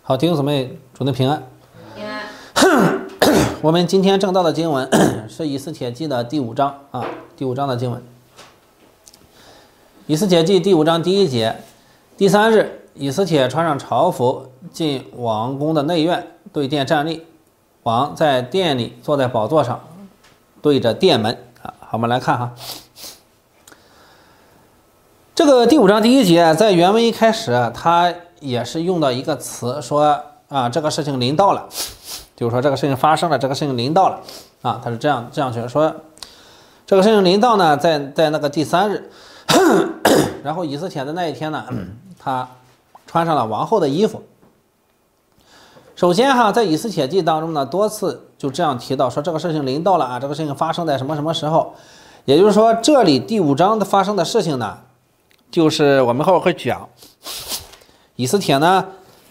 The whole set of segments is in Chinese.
好，弟兄姊妹，主内平安。 平安。 我们今天正道的经文是以斯帖记的第5章啊，第5章的经文。以斯帖记第5章第1节，第3日，以斯帖穿上朝服，进王宫的内院，对殿站立。王在殿里坐在宝座上，对着殿门啊。好，我们来看哈。这个第5章第1节，在原文一开始，它也是用到一个词，说啊，这个事情临到了，就是说这个事情发生了，这个事情临到了啊，他是这样去说，这个事情临到呢，在那个第3日，然后以斯帖的那一天呢，他穿上了王后的衣服。首先哈，在以斯帖记当中呢，多次就这样提到说这个事情临到了啊，这个事情发生在什么什么时候，也就是说这里第5章的发生的事情呢，就是我们后会讲，以斯帖呢，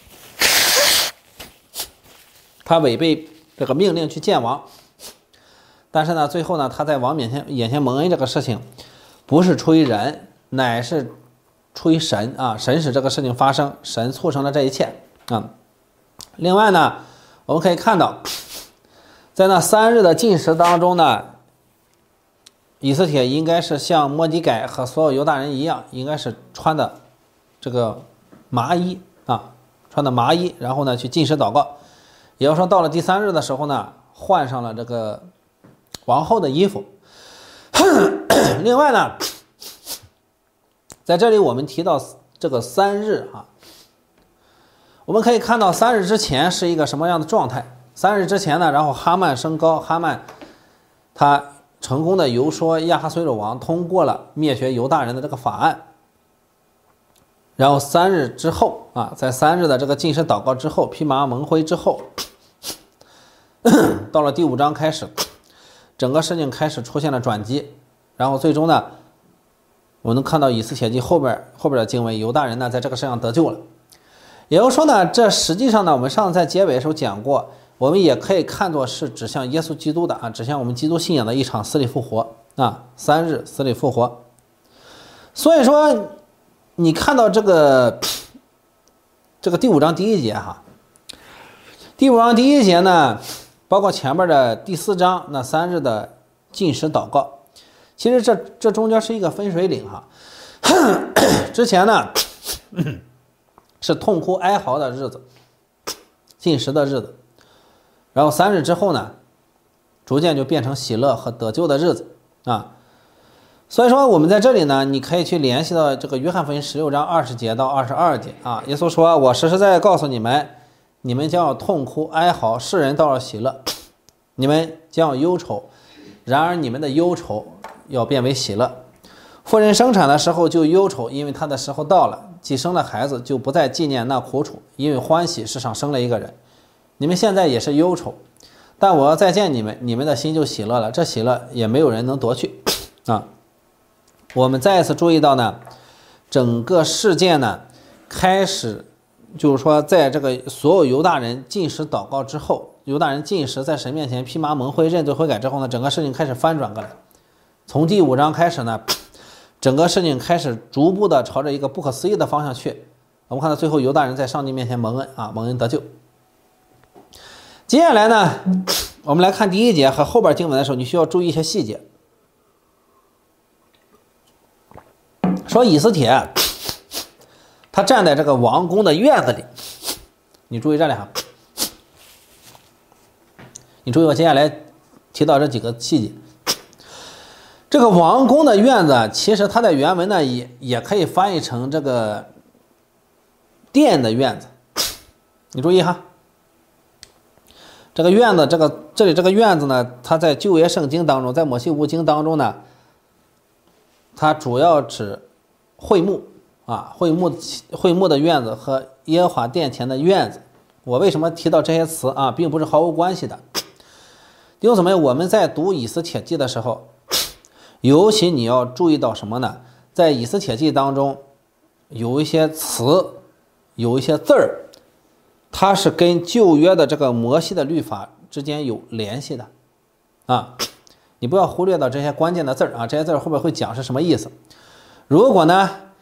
他违背这个命令去见王，但是呢，最后呢，他在王眼前蒙恩这个事情，不是出于人，乃是出于神啊，神使这个事情发生，神促成了这一切啊。另外呢，我们可以看到，在那3日的禁食当中呢，以斯帖应该是像末底改和所有犹大人一样，应该是穿的这个麻衣啊，穿的麻衣，然后呢去禁食祷告。也就是说，到了第3日的时候呢，换上了这个王后的衣服。另外呢，在这里我们提到这个3日啊，我们可以看到3日之前是一个什么样的状态。3日之前呢，然后哈曼升高，哈曼他成功的游说亚哈随鲁王通过了灭绝犹大人的这个法案。然后3日之后啊，在3日的这个禁食祷告之后，披麻蒙灰之后，到了第5章开始，整个事情开始出现了转机。然后最终呢，我们能看到以斯帖记后边的经文，犹大人呢在这个事上得救了。也就是说呢，这实际上呢，我们上次在结尾的时候讲过，我们也可以看作是指向耶稣基督的啊，指向我们基督信仰的一场死里复活啊，3日死里复活。所以说，你看到这个第5章第1节哈，第5章第1节呢，包括前面的第4章那3日的禁食祷告，其实这中间是一个分水岭哈。之前呢是痛哭哀嚎的日子，禁食的日子，然后3日之后呢，逐渐就变成喜乐和得救的日子啊。所以说我们在这里呢，你可以去联系到这个约翰福音16章20节到22节啊。耶稣说，我实实在在告诉你们，你们将要痛哭哀嚎，世人到了喜乐，你们将要忧愁，然而你们的忧愁要变为喜乐。妇人生产的时候就忧愁，因为她的时候到了，既生了孩子，就不再纪念那苦楚，因为欢喜世上生了一个人。你们现在也是忧愁，但我要再见你们，你们的心就喜乐了，这喜乐也没有人能夺去啊。我们再一次注意到呢，整个事件呢，开始就是说，在这个所有犹大人禁食祷告之后，犹大人禁食在神面前披麻蒙灰认罪悔改之后呢，整个事情开始翻转过来。从第5章开始呢，整个事情开始逐步的朝着一个不可思议的方向去。我们看到最后犹大人在上帝面前蒙恩啊，蒙恩得救。接下来呢，我们来看第1节和后边经文的时候，你需要注意一些细节。说以斯帖他站在这个王宫的院子里，你注意这里哈，你注意我接下来提到这几个细节。这个王宫的院子，其实它的原文呢也可以翻译成这个殿的院子。你注意哈，这个院子，这里这个院子呢，它在旧约圣经当中，在摩西五经当中呢，它主要指会幕啊，会幕的院子和耶和华殿前的院子。我为什么提到这些词啊，并不是毫无关系的。弟兄姊妹，我们在读以斯帖记的时候，尤其你要注意到什么呢？在以斯帖记当中，有一些词，有一些字儿，它是跟旧约的这个摩西的律法之间有联系的啊。你不要忽略到这些关键的字儿啊，这些字儿后面会讲是什么意思。如果呢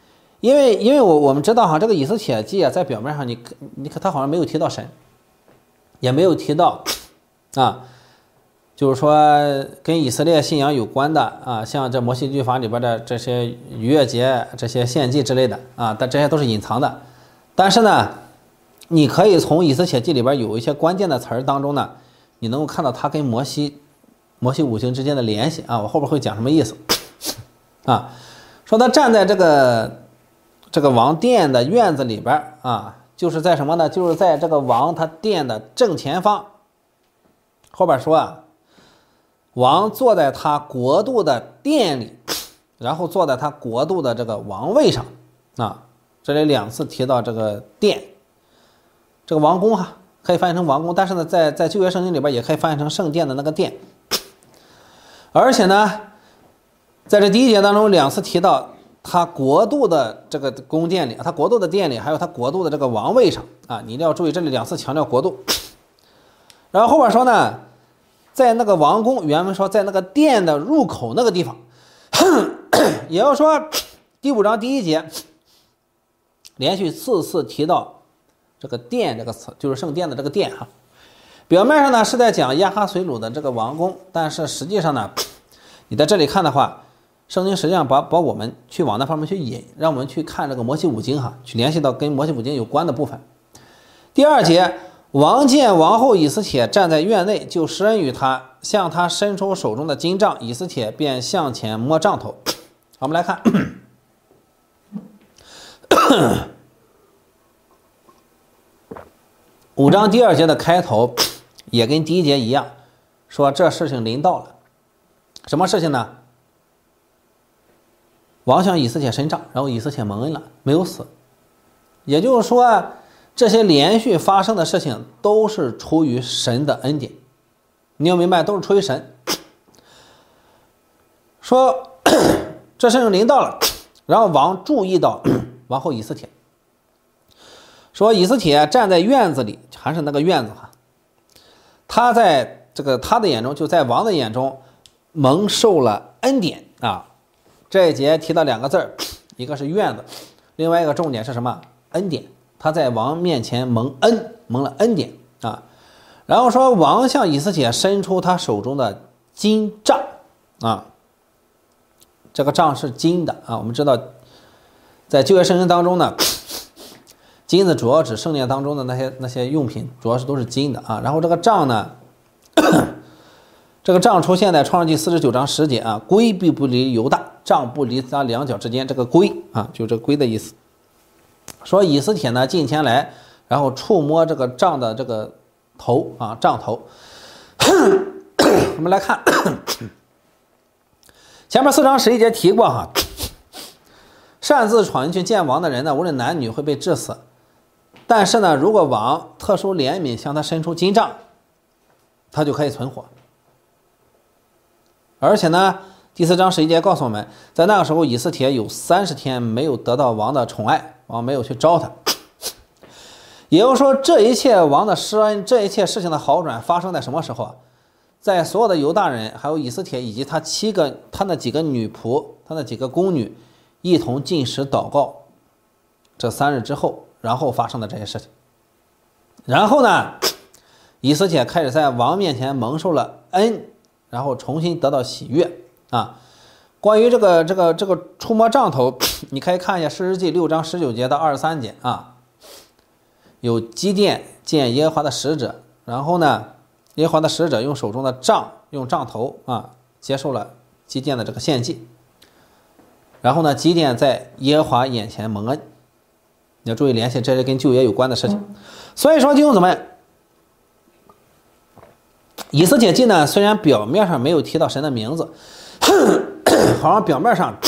因为我们知道哈，这个以斯帖记啊，在表面上你看他好像没有提到神，也没有提到啊，就是说跟以色列信仰有关的啊，像这摩西律法里边的这些逾越节、这些献祭之类的啊，但这些都是隐藏的。但是呢，你可以从以斯帖记里边有一些关键的词儿当中呢，你能够看到他跟摩西五经之间的联系啊。我后边会讲什么意思啊？说他站在这个王殿的院子里边啊，就是在什么呢？就是在这个王他殿的正前方。后边说啊，王坐在他国度的殿里，然后坐在他国度的这个王位上啊。这里2次提到这个殿，这个王宫哈，可以翻译成王宫，但是呢，在旧约圣经里边也可以翻译成圣殿的那个殿。而且呢，在这第1节当中2次提到他国度的这个宫殿里，他国度的殿里，还有他国度的这个王位上啊，你一定要注意，这里2次强调国度。然后后边说呢，在那个王宫，原文说在那个殿的入口那个地方，也要说第5章第1节连续4次提到这个殿这个词，就是圣殿的这个殿哈。表面上呢是在讲亚哈随鲁的这个王宫，但是实际上呢，你在这里看的话，圣经实际上把我们去往那方面去引，让我们去看这个摩西五经哈，去联系到跟摩西五经有关的部分。第2节，王见王后以斯帖站在院内，就施恩于他，向他伸出手中的金杖，以斯帖便向前摸杖头。好，我们来看5章第2节的开头也跟第1节一样，说这事情临到了。什么事情呢？王向以斯帖伸杖，然后以斯帖蒙恩了，没有死。也就是说，这些连续发生的事情都是出于神的恩典，你要明白，都是出于神。说这事情临到了，然后王注意到王后以斯帖，说以斯帖站在院子里，还是那个院子哈，他在他的眼中，就在王的眼中蒙受了恩典啊。这一节提到2个字，一个是院子，另外一个重点是什么？恩典。他在王面前蒙了恩典啊。然后说王向以斯帖伸出他手中的金杖啊，这个杖是金的啊。我们知道，在旧约圣经当中呢，金子主要指圣殿当中的那些用品，主要是都是金的啊。然后这个杖呢，这个杖出现在创世纪49章10节啊，圭必不离犹大，杖不离他2脚之间。这个圭啊，就这个圭的意思。说以斯帖呢近前来，然后触摸这个杖的这个头啊，杖头。我们来看前面4章11节提过哈，擅自闯进去见王的人呢，无论男女会被治死。但是呢，如果王特殊怜悯向他伸出金杖，他就可以存活。而且呢，第4章11节告诉我们，在那个时候以斯帖有30天没有得到王的宠爱，王没有去招他。也就是说，这一切王的施恩，这一切事情的好转发生在什么时候啊？在所有的犹大人还有以斯帖以及他那几个女仆，他那几个宫女一同进食祷告这3日之后，然后发生的这些事情。然后呢，以斯帖开始在王面前蒙受了恩，然后重新得到喜悦啊。关于这个触摸杖头，你可以看一下士师记6章19节到23节啊，有基甸见耶和华的使者，然后呢，耶和华的使者用手中的杖，用杖头啊，接受了基甸的这个献祭，然后呢，基甸在耶和华眼前蒙恩。你要注意联系，这是跟旧约有关的事情。所以说弟兄姊妹，以斯帖记呢，虽然表面上没有提到神的名字，好像表面上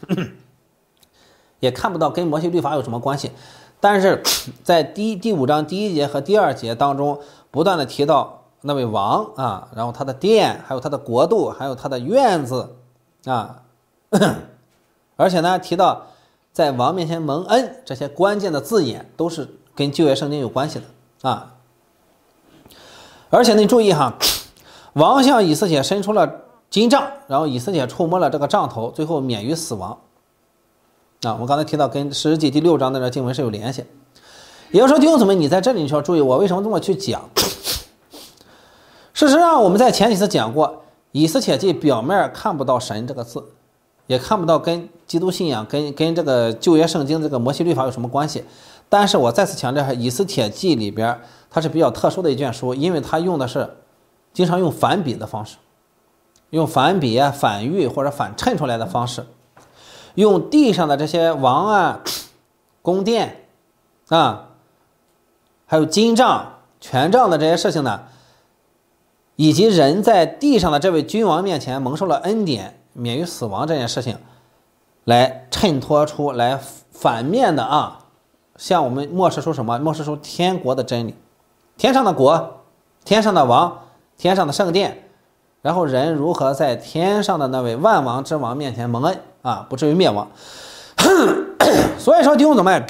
也看不到跟摩西律法有什么关系，但是在第5章第1节和第2节当中，不断的提到那位王啊，然后他的殿，还有他的国度，还有他的院子啊，而且呢提到在王面前蒙恩，这些关键的字眼都是跟旧约圣经有关系的啊。而且你注意哈，王向以斯帖伸出了金杖，然后以斯帖触摸了这个杖头，最后免于死亡。 啊，我刚才提到跟诗记第6章的这经文是有联系。也就是说，弟兄姊妹，你在这里你需要注意，我为什么这么去讲？事实上，我们在前几次讲过，以斯帖记表面看不到神这个字，也看不到跟基督信仰、跟这个旧约圣经这个摩西律法有什么关系。但是我再次强调，以斯帖记里边它是比较特殊的一卷书，因为它用的是经常用反比的方式，用反比啊、反喻或者反衬出来的方式，用地上的这些王啊、宫殿啊，还有金杖、权杖的这些事情呢，以及人在地上的这位君王面前蒙受了恩典，免于死亡这件事情，来衬托出来反面的啊，向我们漠视出什么？漠视出天国的真理，天上的国，天上的王，天上的圣殿，然后人如何在天上的那位万王之王面前蒙恩啊，不至于灭亡。所以说弟兄姊妹，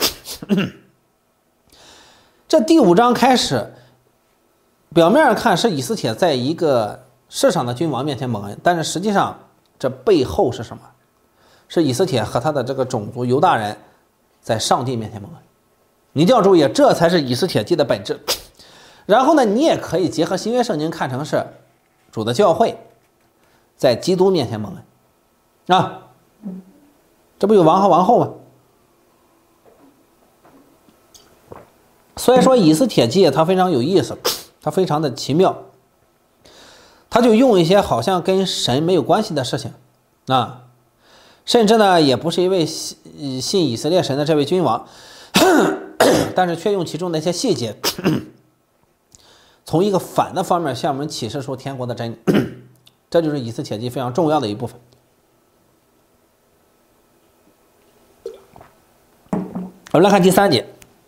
这第5章开始，表面上看是以斯帖在一个世上的君王面前蒙恩，但是实际上这背后是什么？是以斯帖和他的这个种族犹大人在上帝面前蒙恩。你一定要注意，这才是以斯帖记的本质。然后呢，你也可以结合新约圣经看成是主的教会在基督面前蒙恩啊，这不有王和王后吗？所以说以斯帖记它非常有意思，它非常的奇妙，他就用一些好像跟神没有关系的事情啊，甚至呢也不是一位信以色列神的这位君王，但是却用其中的一些细节从一个反的方面向我们启示出天国的真理，这就是以斯帖记非常重要的一部分。我们来看第3节，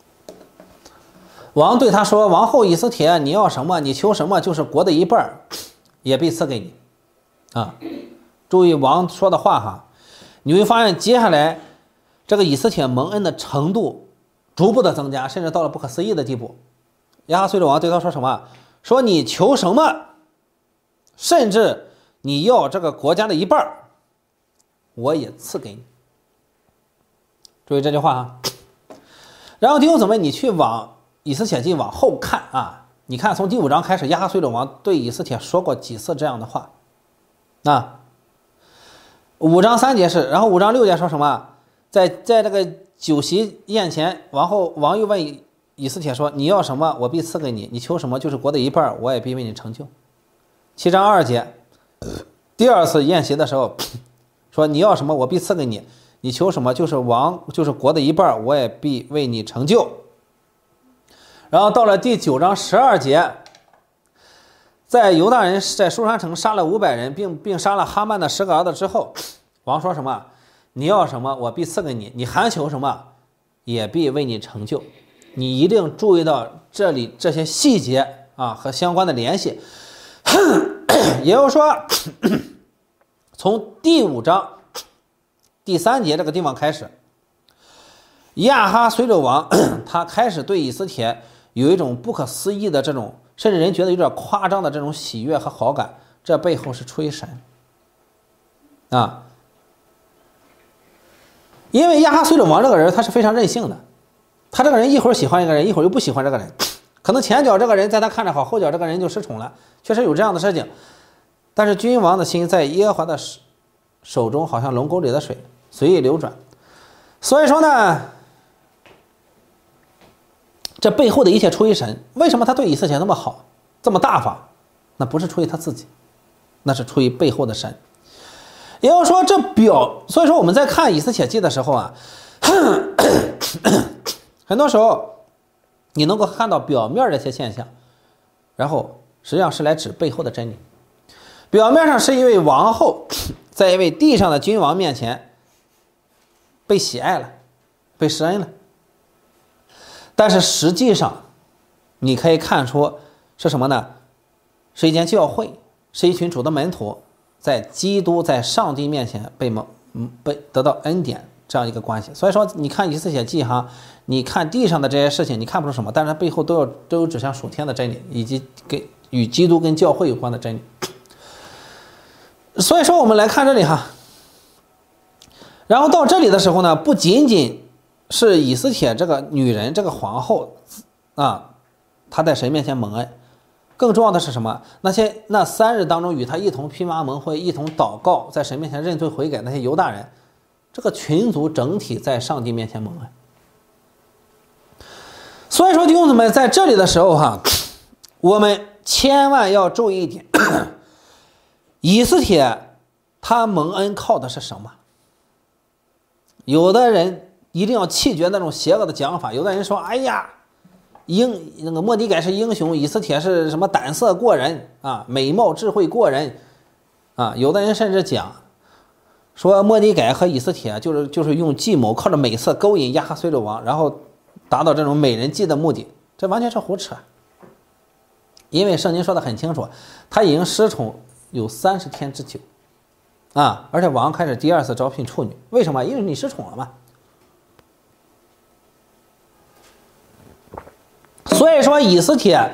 王对他说：“王后以斯帖，你要什么？你求什么？就是国的一半，也必赐给你。”啊，注意王说的话哈，你会发现接下来这个以斯帖蒙恩的程度逐步的增加，甚至到了不可思议的地步。亚哈随鲁王对他说什么？说你求什么，甚至你要这个国家的一半，我也赐给你。注意这句话哈。然后弟兄姊妹，你去往以斯帖记往后看啊，你看从第5章开始，亚哈随鲁王对以斯帖说过几次这样的话啊。5章3节是，然后5章6节说什么？在这个酒席宴前，王又问以斯帖说：“你要什么，我必赐给你；你求什么，就是国的一半，我也必为你成就。”7章2节，第2次宴席的时候说：“你要什么，我必赐给你；你求什么，就是国的一半，我也必为你成就。”然后到了第9章12节，在犹大人在书珊城杀了500人，并杀了哈曼的10个儿子之后，王说什么？你要什么，我必赐给你；你还求什么，也必为你成就。你一定注意到这里这些细节啊和相关的联系。也就是说，从第5章第3节这个地方开始，亚哈随鲁王他开始对以斯帖有一种不可思议的这种，甚至人觉得有点夸张的这种喜悦和好感，这背后是出于神啊。因为亚哈随鲁王这个人他是非常任性的，他这个人一会儿喜欢一个人，一会儿又不喜欢这个人，可能前脚这个人在他看着好，后脚这个人就失宠了，确实有这样的事情。但是君王的心在耶和华的手中，好像龙沟里的水，随意流转。所以说呢，这背后的一切出于神。为什么他对以色列那么好，这么大方？那不是出于他自己，那是出于背后的神。也就是说，所以说我们在看以斯帖记的时候啊，很多时候你能够看到表面的一些现象，然后实际上是来指背后的真理。表面上是一位王后在一位地上的君王面前被喜爱了，被施恩了，但是实际上你可以看出是什么呢？是一间教会，是一群主的门徒在基督在上帝面前被得到恩典这样一个关系。所以说你看以斯帖记哈，你看地上的这些事情你看不出什么，但是背后都有指向属天的真理，以及与基督跟教会有关的真理。所以说我们来看这里哈， 然后到这里的时候呢，不仅仅是以斯帖这个女人，这个皇后啊，她在神面前蒙恩，更重要的是什么？那3日当中与她一同披麻蒙灰、一同祷告，在神面前认罪悔改那些犹大人，这个群族整体在上帝面前蒙恩。所以说弟兄姊妹，在这里的时候我们千万要注意一点，以斯帖他蒙恩靠的是什么？有的人一定要弃绝那种邪恶的讲法，有的人说，哎呀，那个末底改是英雄，以斯帖是什么胆色过人啊，美貌智慧过人啊。有的人甚至讲说末底改和以斯帖就是用计谋，靠着美色勾引亚哈随鲁王，然后达到这种美人计的目的，这完全是胡扯。因为圣经说的很清楚，他已经失宠有30天之久啊，而且王开始第2次招聘处女，为什么？因为你失宠了嘛。所以说以斯帖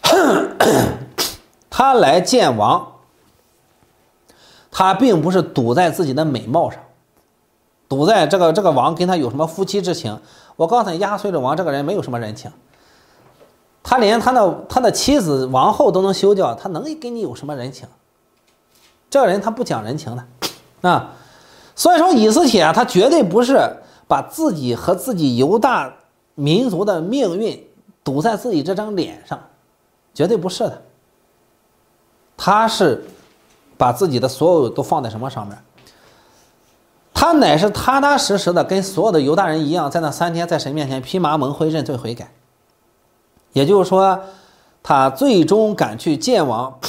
他来见王，他并不是赌在自己的美貌上，赌在这个王跟他有什么夫妻之情。我告诉你，亚哈随鲁王这个人没有什么人情，他连他的妻子王后都能休掉，他能跟你有什么人情？这个人他不讲人情的啊。所以说以斯帖他绝对不是把自己和自己犹大民族的命运赌在自己这张脸上，绝对不是的。他是把自己的所有都放在什么上面？他乃是踏踏实实的跟所有的犹大人一样，在那3天在神面前披麻蒙灰认罪悔改。也就是说，他最终赶去见王，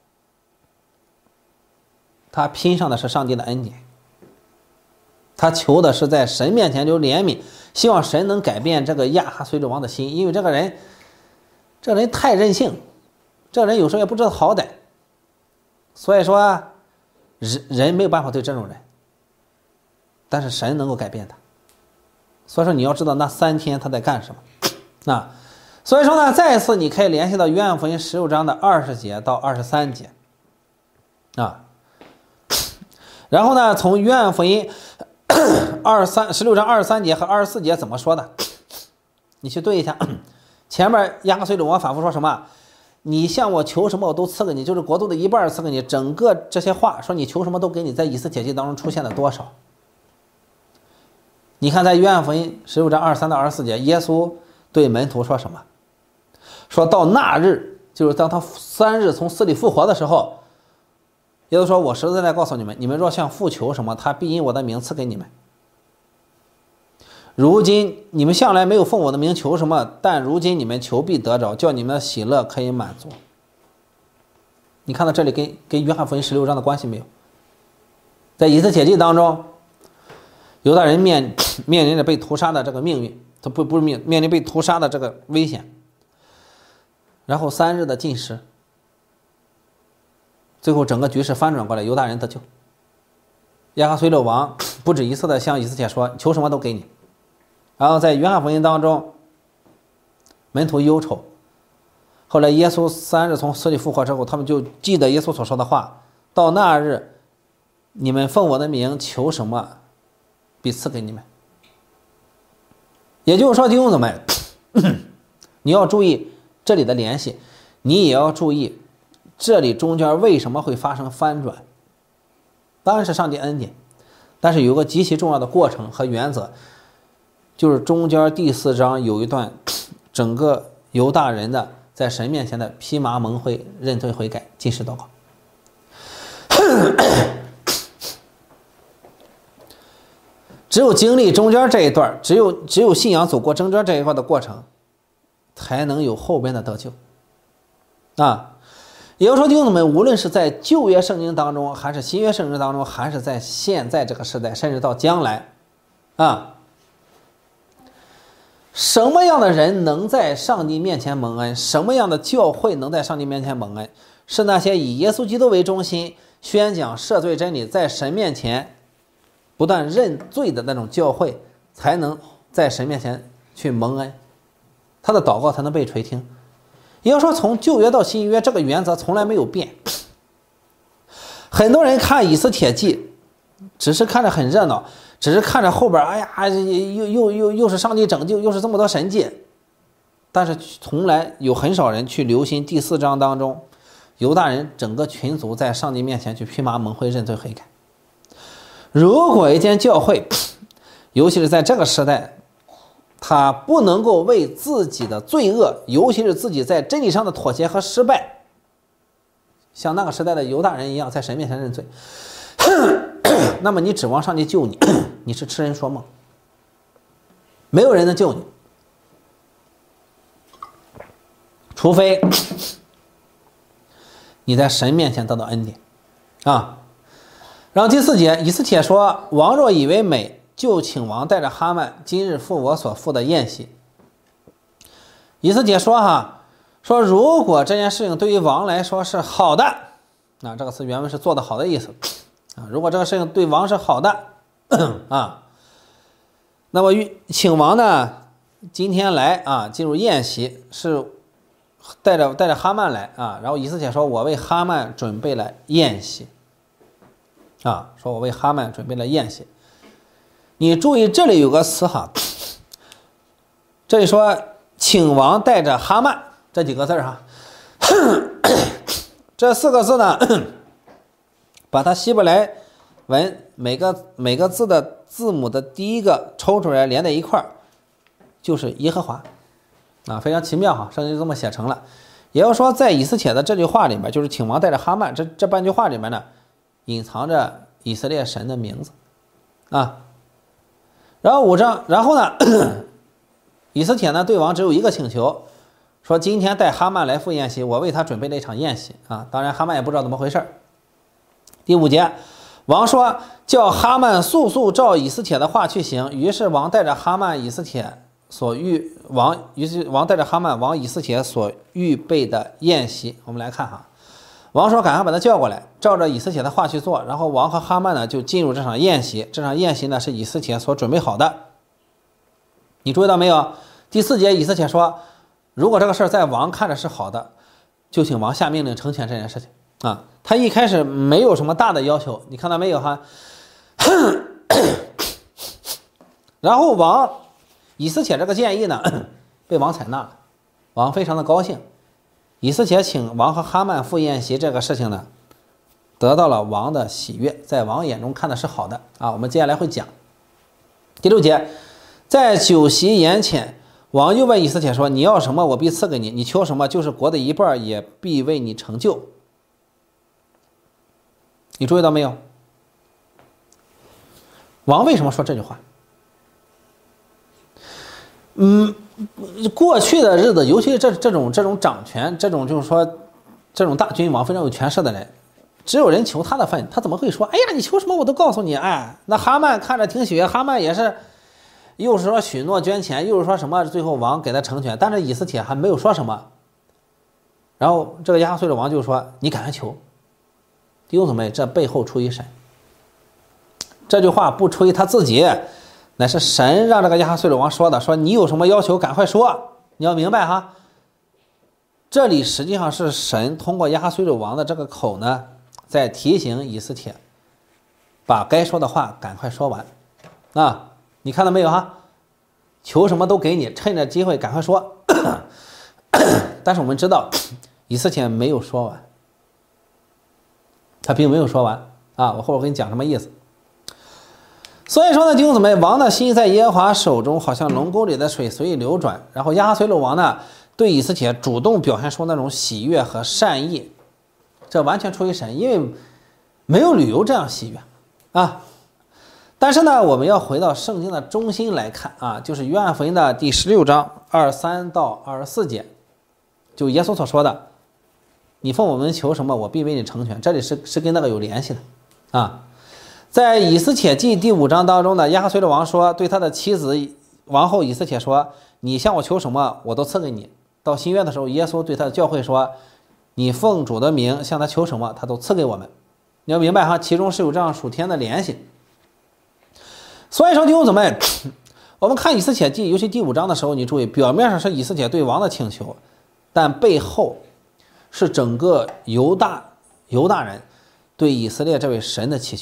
他拼上的是上帝的恩典，他求的是在神面前留怜悯，希望神能改变这个亚哈随鲁王的心，因为这个人太任性，这个人有时候也不知道好歹，所以说人没有办法对这种人，但是神能够改变他。所以说你要知道那3天他在干什么啊。所以说呢，再次你可以联系到约翰福音16章的20节到23节啊。然后呢，从约翰福音16章23节和24节怎么说的，你去对一下。前面亚哈随鲁王反复说什么？你向我求什么我都赐给你，就是国度的一半赐给你，整个这些话说你求什么都给你，在以斯帖记当中出现了多少？你看在约翰福音16章23到24节，耶稣对门徒说什么？说到那日，就是当他3日从死里复活的时候，耶稣说，我实在在告诉你们，你们若向父求什么，他必因我的名赐给你们。如今你们向来没有奉我的名求什么，但如今你们求必得着，叫你们的喜乐可以满足。你看到这里跟约翰福音16章的关系没有？在以斯帖记当中，犹大人面临着被屠杀的这个命运，他不是面临被屠杀的这个危险，然后3日的禁食，最后整个局势翻转过来，犹大人得救。亚哈随鲁王不止一次的向以斯帖说，求什么都给你。然后在约翰福音当中，门徒忧愁，后来耶稣3日从死里复活之后，他们就记得耶稣所说的话，到那日你们奉我的名求什么，必赐给你们。也就是说弟兄姊妹，你要注意这里的联系，你也要注意这里中间为什么会发生翻转。当然是上帝恩典，但是有个极其重要的过程和原则，就是中间第4章有一段整个犹大人的在神面前的披麻蒙灰认罪悔改禁食祷告。只有经历中间这一段，只有信仰走过中间这一块的过程，才能有后边的得救啊。也就是说弟兄姊妹，无论是在旧约圣经当中，还是新约圣经当中，还是在现在这个时代，甚至到将来啊，什么样的人能在上帝面前蒙恩，什么样的教会能在上帝面前蒙恩，是那些以耶稣基督为中心宣讲赦罪真理，在神面前不断认罪的那种教会，才能在神面前去蒙恩，他的祷告才能被垂听。也就是说，从旧约到新约，这个原则从来没有变。很多人看以斯帖记只是看着很热闹， 只是看着后边，哎呀，又是上帝拯救，又是这么多神迹，但是从来有很少人去留心第4章当中，犹大人整个群族在上帝面前去披麻蒙灰认罪悔改。如果一间教会，尤其是在这个时代，他不能够为自己的罪恶，尤其是自己在真理上的妥协和失败，像那个时代的犹大人一样在神面前认罪，那么你指望上帝救你，你是痴人说梦，没有人能救你，除非你在神面前得到恩典啊。然后第4节，以斯帖说：“王若以为美，就请王带着哈曼今日赴我所赴的宴席。”以斯帖说如果这件事情对于王来说是好的，那这个词原文是做得好的意思啊。如果这个事情对王是好的啊，那么请王呢今天来啊进入宴席，是带着哈曼来啊。然后以斯帖说：“我为哈曼准备了宴席。”啊，说我为哈曼准备了宴席。你注意这里有个词这里说请王带着哈曼这几个字这4个字呢，把它希伯来文每个字的字母的第一个抽出来连在一块儿，就是耶和华啊，非常奇妙圣经就这么写成了。也就是说，在以斯帖的这句话里面，就是请王带着哈曼这半句话里面呢，隐藏着以色列神的名字啊。然后5章，然后呢以斯帖呢对王只有一个请求，说今天带哈曼来赴宴席，我为他准备了一场宴席啊。当然哈曼也不知道怎么回事。第5节，王说叫哈曼速照以斯帖的话去行。于是王带着哈曼以斯帖王带着哈曼往以斯帖所预备的宴席。我们来看王说赶快把他叫过来，照着以斯帖的话去做。然后王和哈曼呢就进入这场宴席。这场宴席呢是以斯帖所准备好的。你注意到没有？第4节以斯帖说，如果这个事儿在王看着是好的，就请王下命令成全这件事情啊。他一开始没有什么大的要求，你看到没有然后以斯帖这个建议呢被王采纳了，王非常的高兴。以斯帖请王和哈曼赴宴席这个事情呢，得到了王的喜悦，在王眼中看的是好的啊。我们接下来会讲。第6节，在酒席筵前，王又问以斯帖说：“你要什么，我必赐给你；你求什么，就是国的一半，也必为你成就。”你注意到没有？王为什么说这句话？过去的日子，尤其是这种掌权，这种就是说这种大君王非常有权势的人，只有人求他的份，他怎么会说：“哎呀，你求什么我都告诉你。”哎，那哈曼看着挺喜悦，哈曼也是又是说许诺捐钱，又是说什么，最后王给他成全，但是以斯帖还没有说什么。然后这个亚哈随鲁王就说：“你赶快求。”弟兄姊妹，这背后出于神。这句话不出于他自己，乃是神让这个亚哈随鲁王说的，说你有什么要求赶快说，你要明白这里实际上是神通过亚哈随鲁王的这个口呢，在提醒以斯帖把该说的话赶快说完啊。你看到没有求什么都给你，趁着机会赶快说但是我们知道以斯帖没有说完，他并没有说完啊，我后边跟你讲什么意思。所以说呢，弟兄姊妹，王的心在耶和华手中，好像龙沟里的水随意流转。然后亚哈随鲁王呢，对以斯帖主动表现出那种喜悦和善意，这完全出于神，因为没有理由这样喜悦啊。但是呢，我们要回到圣经的中心来看就是约翰福音的第16章23到24节，就耶稣所说的：“你奉我们求什么，我必为你成全。”这里是跟那个有联系的啊。在以斯帖记第5章当中呢，亚哈随鲁王说，对他的妻子王后以斯帖说：“你向我求什么，我都赐给你。”到新约的时候，耶稣对他的教会说：“你奉主的名向他求什么，他都赐给我们。”你要明白其中是有这样属天的联系。所以说弟兄姊妹，我们看以斯帖记，尤其第5章的时候，你注意，表面上是以斯帖对王的请求，但背后是整个犹大人对以色列这位神的祈求。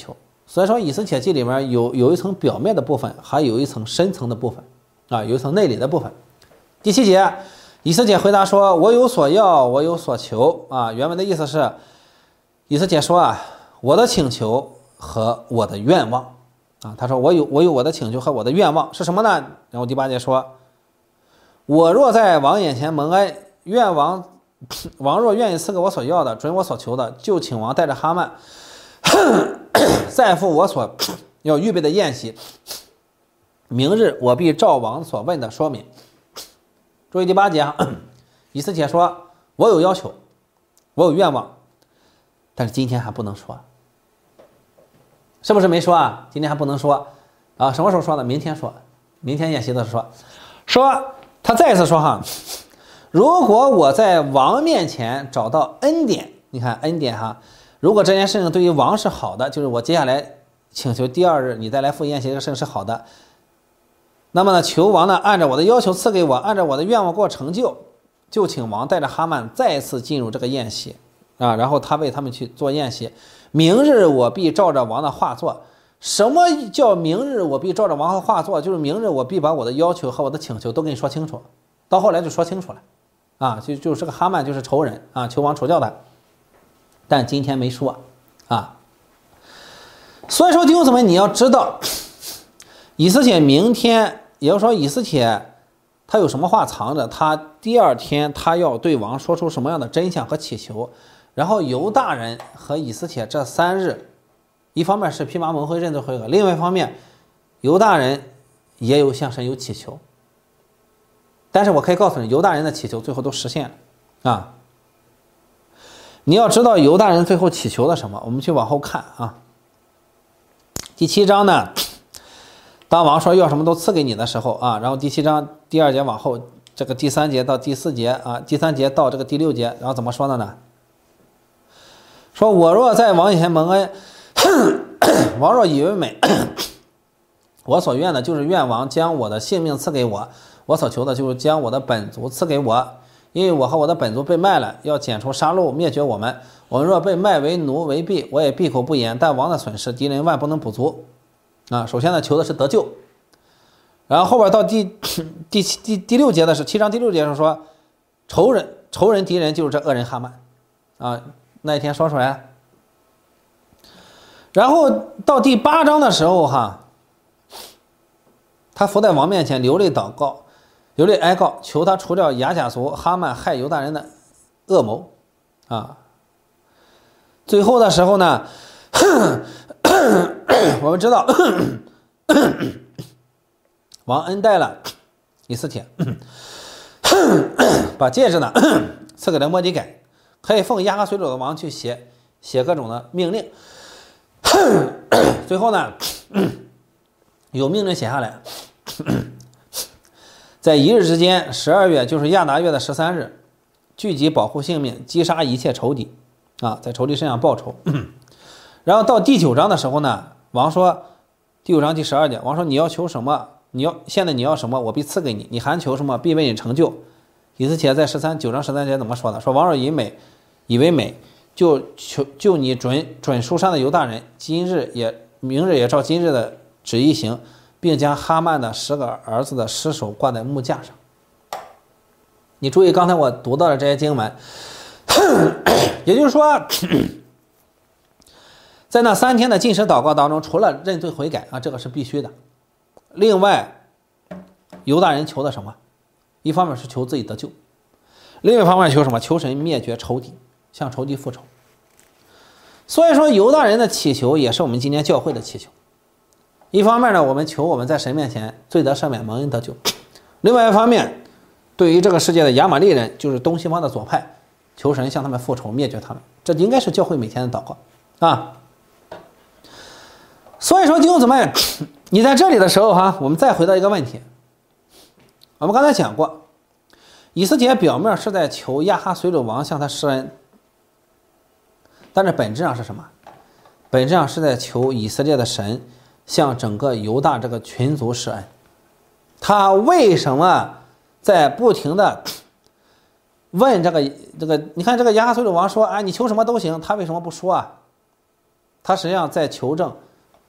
所以说以斯帖记里面有一层表面的部分，还有一层深层的部分啊，有一层内里的部分。第7节，以斯帖回答说：“我有所要，我有所求啊。”原文的意思是，以斯帖说啊，我的请求和我的愿望啊，他说我有我的请求和我的愿望是什么呢？然后第8节说：“我若在王眼前蒙恩，愿王若愿意赐给我所要的，准我所求的，就请王带着哈曼再赴我所要预备的宴席。明日我必照王所问的说明。”注意第8节啊，以斯帖说：“我有要求，我有愿望，但是今天还不能说。”是不是没说啊？今天还不能说啊？什么时候说呢？明天说，明天宴席的时候说。他再一次说哈，如果我在王面前找到恩典，你看恩典哈，如果这件事情对于王是好的，就是我接下来请求第2日你再来赴宴席，这个事情是好的，那么呢，求王呢按照我的要求赐给我，按照我的愿望给我成就，就请王带着哈曼再次进入这个宴席啊，然后他为他们去做宴席。明日我必照着王的话做。什么叫明日我必照着王的话做？就是明日我必把我的要求和我的请求都跟你说清楚。到后来就说清楚了啊，就是这个哈曼就是仇人啊，求王除掉他，但今天没说啊。所以说弟兄姊妹，你要知道以斯帖明天，也就是说以斯帖他有什么话藏着，他第2天他要对王说出什么样的真相和祈求，然后犹大人和以斯帖这3日，一方面是披麻蒙灰认罪悔改，另外一方面犹大人也有向神有祈求，但是我可以告诉你，犹大人的祈求最后都实现了啊。你要知道犹大人最后祈求了什么，我们去往后看啊。第7章呢，当王说要什么都赐给你的时候啊，然后第7章第2节往后，这个第3节到第4节啊，第3节到这个第6节，然后怎么说的呢？说我若在王眼前蒙恩，王若以为美，我所愿的就是愿王将我的性命赐给我，我所求的就是将我的本族赐给我，因为我和我的本族被卖了，要剪除杀戮灭绝我们。我们若被卖为奴为婢，我也闭口不言。但王的损失，敌人万不能补足啊！首先呢，求的是得救，然后后边到第6节的是7章第6节是说，仇人敌人就是这恶人哈曼啊，那一天说出来。然后到第8章的时候哈，他伏在王面前流泪祷告，流泪哀告，求他除掉亚甲族哈曼害犹大人的恶谋啊。最后的时候呢，我们知道王恩待了以斯帖，把戒指呢赐给了末底改，可以奉亚哈随鲁的王去写各种的命令。最后呢，有命令写下来，在1日之间，12月就是亚达月的13日，聚集保护性命，击杀一切仇敌啊，在仇敌身上报仇。然后到第9章的时候呢，王说，第9章第12节，王说你要求什么？现在你要什么，我必赐给你；你还求什么，必为你成就。以斯帖在9章13节怎么说的？说王若以为美，就你准书珊的犹大人，明日也照今日的旨意行，并将哈曼的10个儿子的尸首挂在木架上。你注意刚才我读到的这些经文，也就是说，在那3天的禁食祷告当中，除了认罪悔改啊，这个是必须的。另外，犹大人求的什么？一方面是求自己得救，另一方面求什么？求神灭绝仇敌，向仇敌复仇。所以说，犹大人的祈求也是我们今天教会的祈求。一方面呢，我们求我们在神面前罪得赦免，蒙恩得救；另外一方面，对于这个世界的亚玛力人，就是东西方的左派，求神向他们复仇，灭绝他们。这应该是教会每天的祷告啊。所以说弟兄姊妹，你在这里的时候哈，我们再回到一个问题，我们刚才讲过，以斯帖表面是在求亚哈随鲁王向他施恩，但是本质上是什么？本质上是在求以色列的神向整个犹大这个群族施恩。他为什么在不停的问这个？你看这个亚哈随鲁王说，你求什么都行，他为什么不说啊？他实际上在求证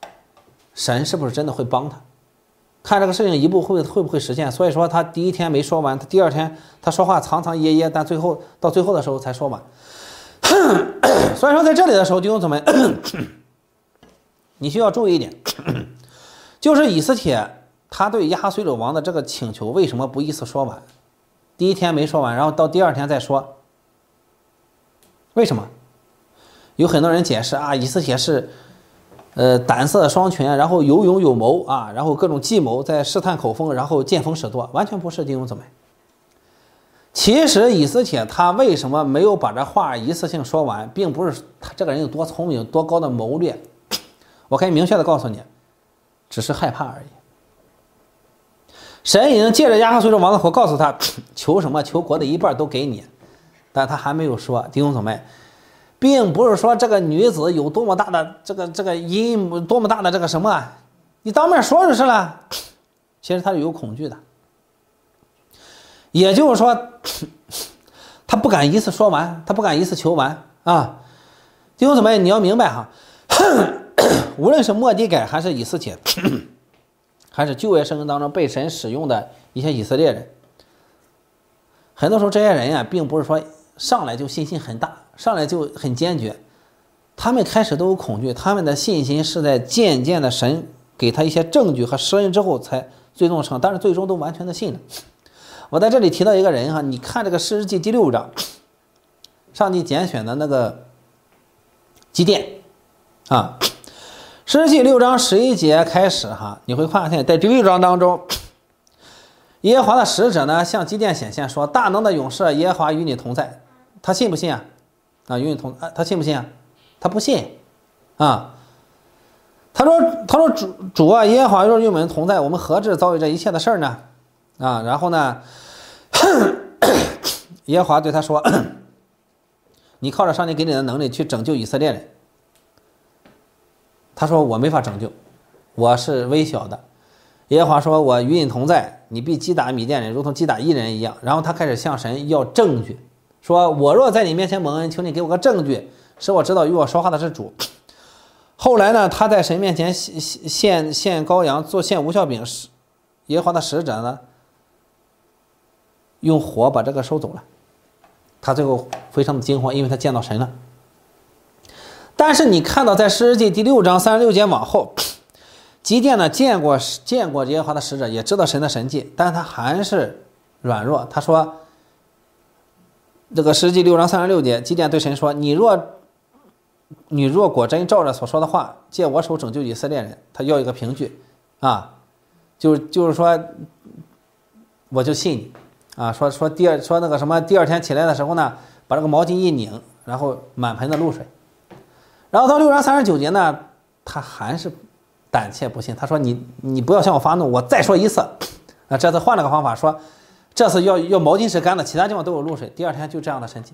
神是不是真的会帮他？看这个事情一步会不会实现？所以说他第一天没说完，他第二天他说话藏藏掖掖，但到最后的时候才说完。所以说在这里的时候，弟兄姊妹，你需要注意一点，就是以斯帖他对亚哈随鲁王的这个请求为什么不一次说完？第一天没说完，然后到第二天再说，为什么？有很多人解释啊，以斯帖是胆色双全，然后有勇有谋啊，然后各种计谋在试探口风，然后见风使舵，完全不是，弟兄姊妹。其实以斯帖他为什么没有把这话一次性说完，并不是他这个人有多聪明，多高的谋略，我可以明确的告诉你，只是害怕而已。神已经借着亚哈随鲁王的口告诉他，求什么，求国的一半都给你，但他还没有说，弟兄姊妹。并不是说这个女子有多么大的这个阴，多么大的这个什么，你当面说就是了。其实她是有恐惧的，也就是说，她不敢一次说完，她不敢一次求完啊。弟兄姊妹，你要明白哈，无论是末底改还是以斯帖，还是旧约圣经当中被神使用的一些以色列人，很多时候这些人呀，并不是说上来就信心很大，上来就很坚决，他们开始都有恐惧，他们的信心是在渐渐的神给他一些证据和指引之后才最终成，但是最终都完全的信了。我在这里提到一个人哈，你看这个士师记第6章，上帝拣选的那个基甸啊，士师记6章11节开始哈，你会发现在第6章当中，耶和华的使者呢向基甸显现说，大能的勇士耶和华与你同在。他信不信啊？与你同他信不信啊？他不信啊。他说主啊，耶和华若与我们同在，我们何至遭遇这一切的事儿呢？啊，然后呢，耶和华对他说，你靠着上帝给你的能力去拯救以色列人。他说我没法拯救，我是微小的。耶和华说，我与你同在，你必击打米甸人如同击打一人一样。然后他开始向神要证据，说我若在你面前蒙恩，求你给我个证据，使我知道与我说话的是主。后来呢，他在神面前献羔羊，做献无酵饼，耶和华的使者呢用火把这个收走了。他最后非常的惊慌，因为他见到神了。但是你看到在士师记第6章36节往后，基甸呢见过耶和华的使者，也知道神的神迹，但他还是软弱。他说，这个士师记6章36节，基甸对神说，你若果真照着所说的话，借我手拯救以色列人，他要一个凭据啊，就是说我就信你啊。说那个什么，第二天起来的时候呢，把这个毛巾一拧，然后满盆的露水。然后到6章39节呢，他还是胆怯不信。他说你不要向我发怒，我再说一次。啊，这次换了个方法，说这次要毛巾是干的，其他地方都有露水。第二天就这样的神迹。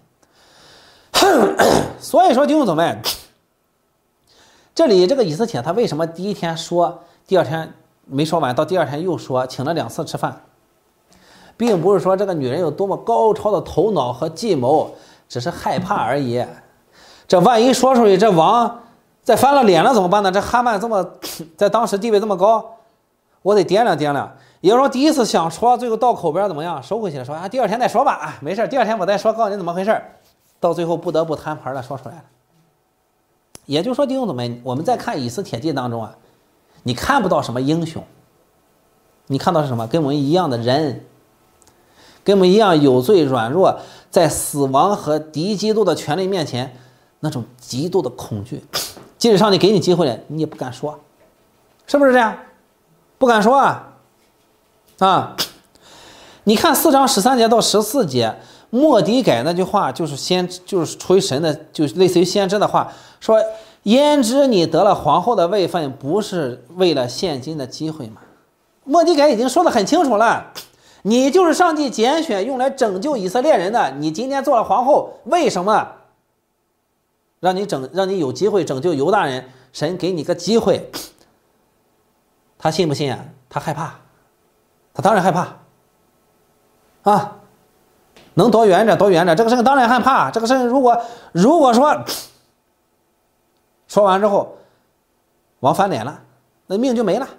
所以说弟兄姊妹，这里这个以斯帖他为什么第一天说，第二天没说完，到第二天又说，请了2次吃饭，并不是说这个女人有多么高超的头脑和计谋，只是害怕而已。这万一说出去，这王再翻了脸了怎么办呢？这哈曼这么在当时地位这么高，我得掂量掂量。也就是说第一次想说，最后到口边怎么样收回去了，说啊第二天再说吧，啊没事，第二天我再说，告诉你怎么回事。到最后不得不摊牌了，说出来了。也就是说弟兄姊妹，我们在看以斯帖记当中啊，你看不到什么英雄，你看到是什么？跟我们一样的人，跟我们一样有罪软弱，在死亡和敌基督的权利面前那种极度的恐惧，即使上帝给你机会了，你也不敢说，是不是这样？不敢说啊！你看4章13节到14节，末底改那句话就是出于神的，就是类似于先知的话，说焉知你得了皇后的位分，不是为了现今的机会吗？末底改已经说得很清楚了，你就是上帝拣选用来拯救以色列人的，你今天做了皇后，为什么让你有机会拯救犹大人？神给你个机会，他信不信啊？他害怕，他当然害怕啊！能躲远点躲远点，这个事情当然害怕。这个事情如果说完之后王翻脸了那命就没了。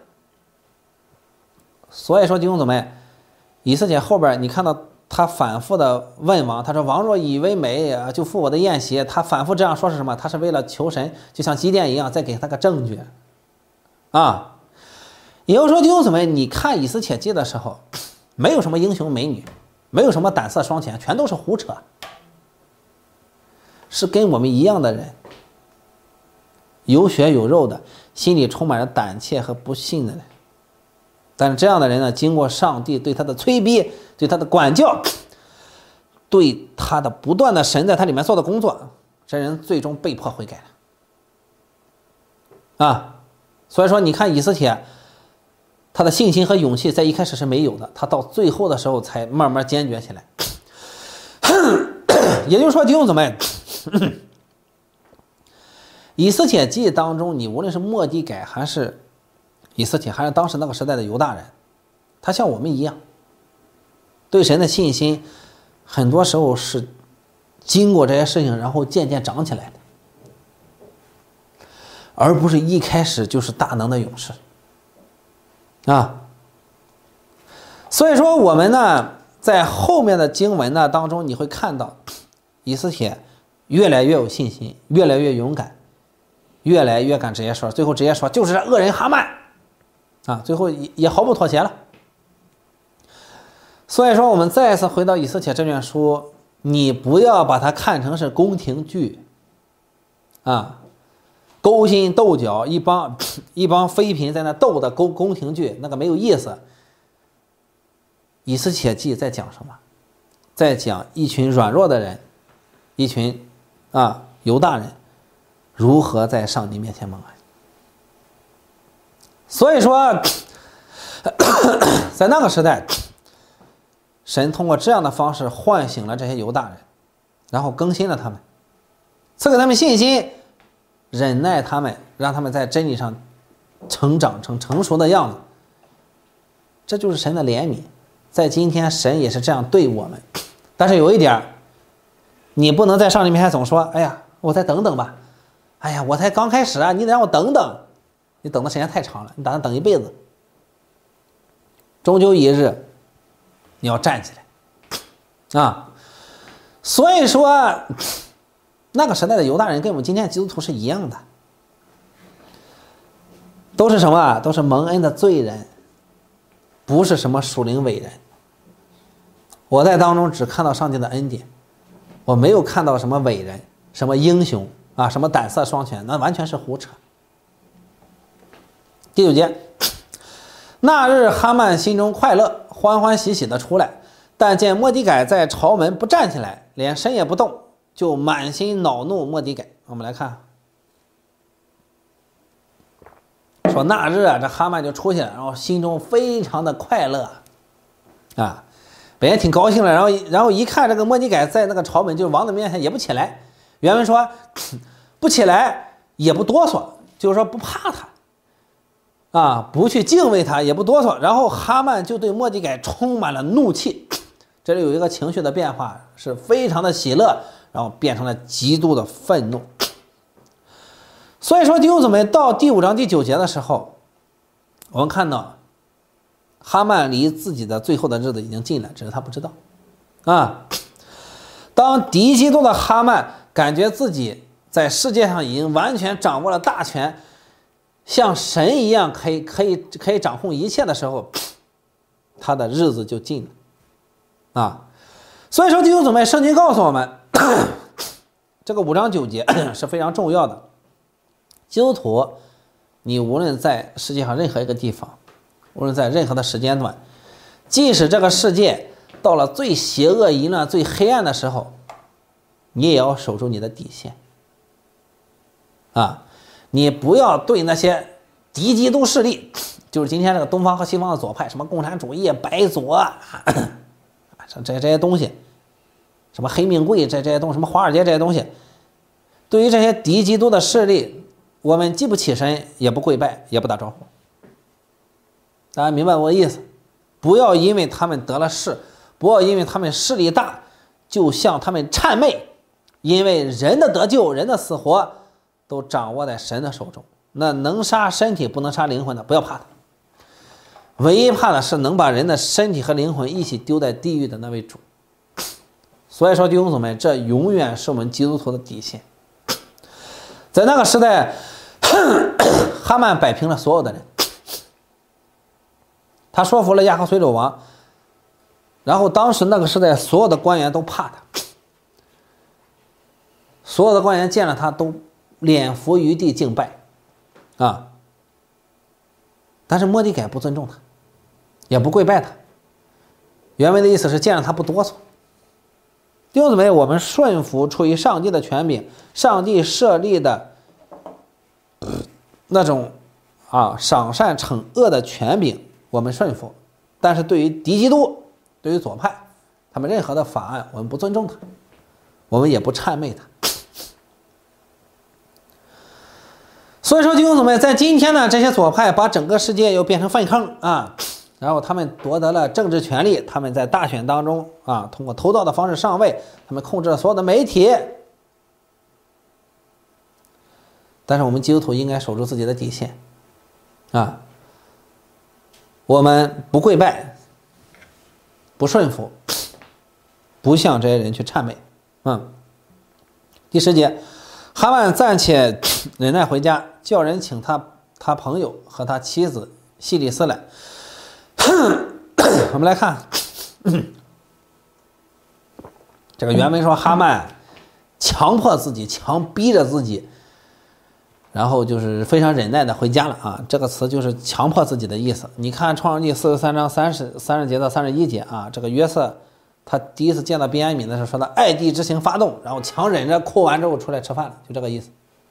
所以说弟兄姊妹，以斯帖后边你看到他反复的问王，他说王若以为美就赴我的宴席，他反复这样说是什么？他是为了求神，就像基甸一样，再给他个证据啊。也就是说弟兄姊妹，你看以斯帖记的时候，没有什么英雄美女，没有什么胆色双全，全都是胡扯，是跟我们一样的人，有血有肉的，心里充满着胆怯和不信的人。但是这样的人呢，经过上帝对他的催逼，对他的管教，对他的不断的神在他里面做的工作，这人最终被迫悔改了所以说你看以斯帖，他的信心和勇气在一开始是没有的，他到最后的时候才慢慢坚决起来。也就是说弟兄姊妹，以斯帖记当中，你无论是末底改还是以斯帖，还是当时那个时代的犹大人，他像我们一样，对神的信心很多时候是经过这些事情然后渐渐长起来的，而不是一开始就是大能的勇士所以说我们呢，在后面的经文呢当中，你会看到以斯帖越来越有信心，越来越勇敢，越来越敢直接说，最后直接说就是这恶人哈曼最后也毫不妥协了。所以说我们再次回到以斯帖这卷书，你不要把它看成是宫廷剧勾心斗角，一帮妃嫔在那斗的宫廷剧，那个没有意思。以斯帖记在讲什么？在讲一群软弱的人，一群犹大人如何在上帝面前蒙恩。所以说在那个时代，神通过这样的方式唤醒了这些犹大人，然后更新了他们，赐给他们信心，忍耐他们，让他们在真理上成长成成熟的样子。这就是神的怜悯，在今天神也是这样对我们。但是有一点，你不能在上帝面前总说哎呀我再等等吧，哎呀我才刚开始你得让我等等，你等的时间太长了，你打算等一辈子，终究一日你要站起来所以说那个时代的犹大人跟我们今天的基督徒是一样的，都是什么？都是蒙恩的罪人，不是什么属灵伟人。我在当中只看到上帝的恩典，我没有看到什么伟人，什么英雄什么胆色双全，那完全是胡扯。第9节，那日哈曼心中快乐，欢欢喜喜的出来，但见末底改在朝门不站起来，连身也不动，就满心恼怒末底改。我们来看，说那日这哈曼就出去了，然后心中非常的快乐本来挺高兴了，然后一看这个末底改在那个朝门，就王的面前也不起来。原文说不起来也不哆嗦，就是说不怕他不去敬畏他，也不哆嗦。然后哈曼就对末底改充满了怒气，这里有一个情绪的变化，是非常的喜乐，然后变成了极度的愤怒。所以说弟兄姊妹，到第5章第9节的时候，我们看到哈曼离自己的最后的日子已经近了，只是他不知道当敌基督的哈曼感觉自己在世界上已经完全掌握了大权，像神一样可以掌控一切的时候，他的日子就近了所以说弟兄姊妹，圣经告诉我们这个5章9节是非常重要的。基督徒，你无论在世界上任何一个地方，无论在任何的时间段，即使这个世界到了最邪恶淫乱最黑暗的时候，你也要守住你的底线你不要对那些敌基督势力，就是今天这个东方和西方的左派，什么共产主义、白左这些东西，什么黑命贵这些东西，什么华尔街这些东西，对于这些敌基督的势力，我们既不起身，也不跪拜，也不打招呼。大家明白我的意思？不要因为他们得了势，不要因为他们势力大就向他们谄媚，因为人的得救，人的死活都掌握在神的手中， 那能杀身体不能杀灵魂的，不要怕他。唯一怕的是能把人的身体和灵魂一起丢在地狱的那位主。所以说弟兄姊妹，这永远是我们基督徒的底线。在那个时代，哈曼摆平了所有的人，他说服了亚哈随鲁王，然后当时那个时代所有的官员都怕他，所有的官员见了他都脸伏于地敬拜啊。但是末底改不尊重他，也不跪拜他。原文的意思是见了他不哆嗦。弟兄姊妹，我们顺服出于上帝的权柄，上帝设立的那种赏善惩恶的权柄，我们顺服。但是对于敌基督，对于左派，他们任何的法案，我们不尊重他，我们也不谄媚他。所以说弟兄姊妹，在今天呢，这些左派把整个世界又变成粪坑啊，然后他们夺得了政治权利，他们在大选当中通过偷盗的方式上位，他们控制了所有的媒体。但是我们基督徒应该守住自己的底线我们不跪拜，不顺服，不向这些人去谄媚第10节，哈曼暂且忍耐回家，叫人请他朋友和他妻子希利斯来。我们来看这个原文说，哈曼强迫自己，强逼着自己，然后就是非常忍耐的回家了这个词就是强迫自己的意思。你看创世纪43章30节到31节这个约瑟他第一次见到便雅悯的时候说他爱弟之情发动，然后强忍着哭完之后出来吃饭了，就这个意思。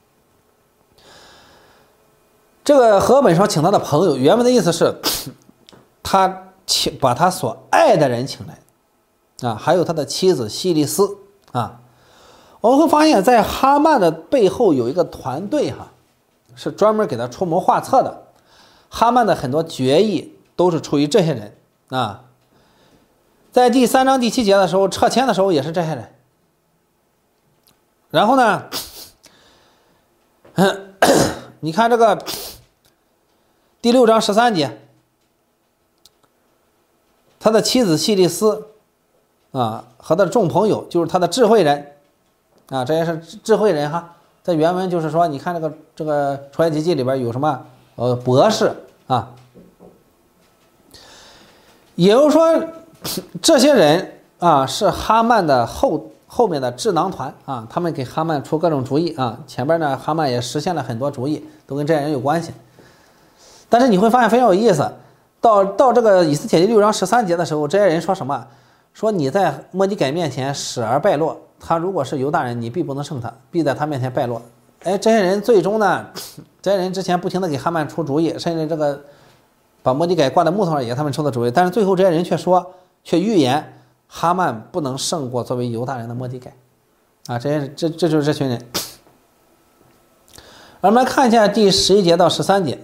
这个和本说请他的朋友，原文的意思是他把他所爱的人请来还有他的妻子希利斯我们会发现在哈曼的背后有一个团队是专门给他出谋划策的。哈曼的很多决议都是出于这些人在第3章第7节的时候撤迁的时候也是这些人。然后呢你看这个第6章13节，他的妻子希利斯和他的众朋友，就是他的智慧人这也是智慧人在原文就是说，你看这个出埃及记里边有什么博士也就是说这些人是哈曼的后面的智囊团他们给哈曼出各种主意前边呢哈曼也实现了很多主意，都跟这些人有关系。但是你会发现非常有意思，到这个以斯帖记6章13节的时候，这些人说什么？说你在末底改面前死而败落，他如果是犹大人，你必不能胜他，必在他面前败落。这些人最终呢，这些人之前不停的给哈曼出主意，甚至这个把末底改挂在木头上也他们出的主意，但是最后这些人却预言哈曼不能胜过作为犹大人的末底改这就是这群人。我们来看一下第11节到13节。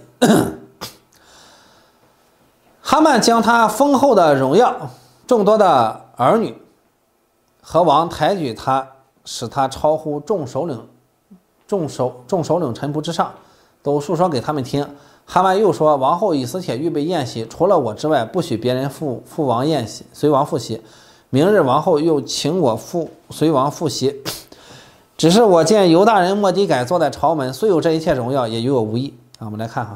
哈曼将他丰厚的荣耀、众多的儿女和王抬举他，使他超乎众首领臣仆之上，都述说给他们听。哈曼又说，王后以斯帖预备宴席，除了我之外，不许别人赴王宴席，随王赴席。明日王后又请我随王赴席，只是我见犹大人末底改坐在朝门，虽有这一切荣耀，也与我无益我们来看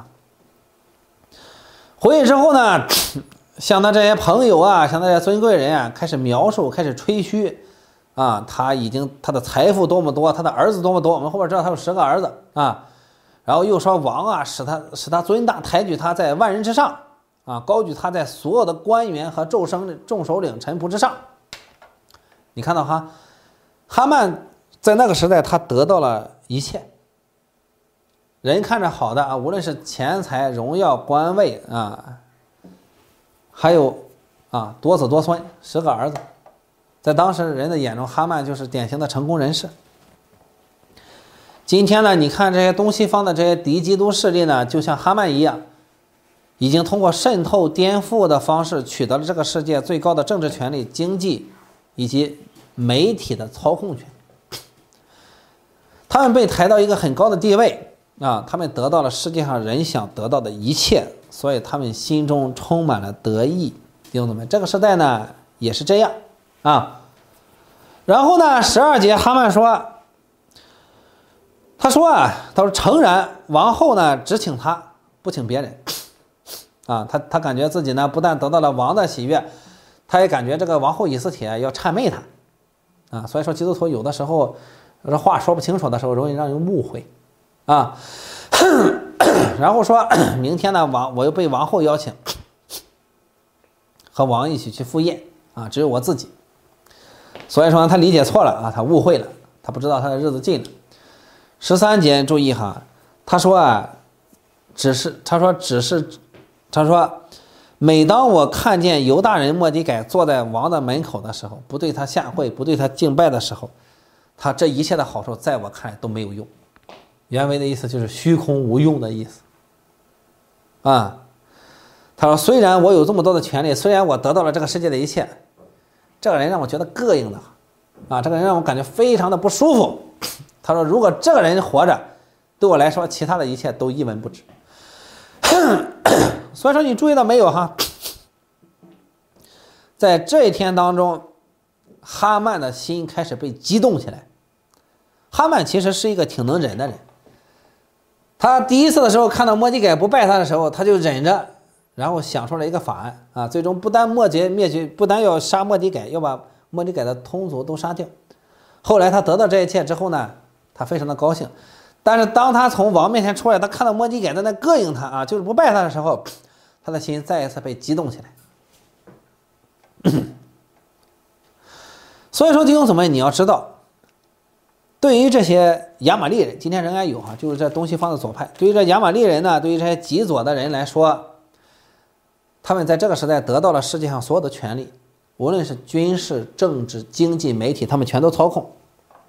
回去之后呢，像他这些朋友像他这些尊贵人开始描述，开始吹嘘他的财富多么多，他的儿子多么多。我们后边知道他有10个儿子然后又说王使他尊大，抬举他在万人之上高举他在所有的官员和众首领臣仆之上。你看到哈曼在那个时代他得到了一切，人看着好的无论是钱财、荣耀、官位还有多子多孙，10个儿子，在当时人的眼中，哈曼就是典型的成功人士。今天呢，你看这些东西方的这些敌基督势力呢，就像哈曼一样，已经通过渗透、颠覆的方式取得了这个世界最高的政治权利、经济以及媒体的操控权。他们被抬到一个很高的地位啊，他们得到了世界上人想得到的一切，所以他们心中充满了得意。弟兄姊妹，这个时代呢也是这样啊。然后呢，12节哈曼说，他说诚然，王后呢只请他，不请别人啊。他感觉自己呢不但得到了王的喜悦，他也感觉这个王后以斯帖要谄媚他啊。所以说基督徒有的时候这话说不清楚的时候，容易让人误会啊。然后说明天呢我又被王后邀请和王一起去赴宴啊，只有我自己。所以说他理解错了啊，他误会了，他不知道他的日子近了。13节注意哈，他说每当我看见犹大人末底改坐在王的门口的时候，不对他下跪，不对他敬拜的时候，他这一切的好处在我看来都没有用。原文的意思就是虚空无用的意思啊。他说虽然我有这么多的权利，虽然我得到了这个世界的一切，这个人让我觉得膈应的啊，这个人让我感觉非常的不舒服。他说如果这个人活着，对我来说其他的一切都一文不值。所以说你注意到没有哈，在这一天当中，哈曼的心开始被激动起来。哈曼其实是一个挺能忍的人，他第一次的时候看到末底改不拜他的时候，他就忍着，然后想出了一个法案啊，最终不但灭绝，不但要杀末底改，要把末底改的同族都杀掉。后来他得到这一切之后呢，他非常的高兴。但是当他从王面前出来，他看到末底改在那膈应他啊，就是不拜他的时候，他的心再一次被激动起来。所以说弟兄姊妹，你要知道，对于这些亚玛力人，今天仍然有就是这东西方的左派，对于这亚玛力人呢，对于这些极左的人来说，他们在这个时代得到了世界上所有的权利，无论是军事、政治、经济、媒体，他们全都操控。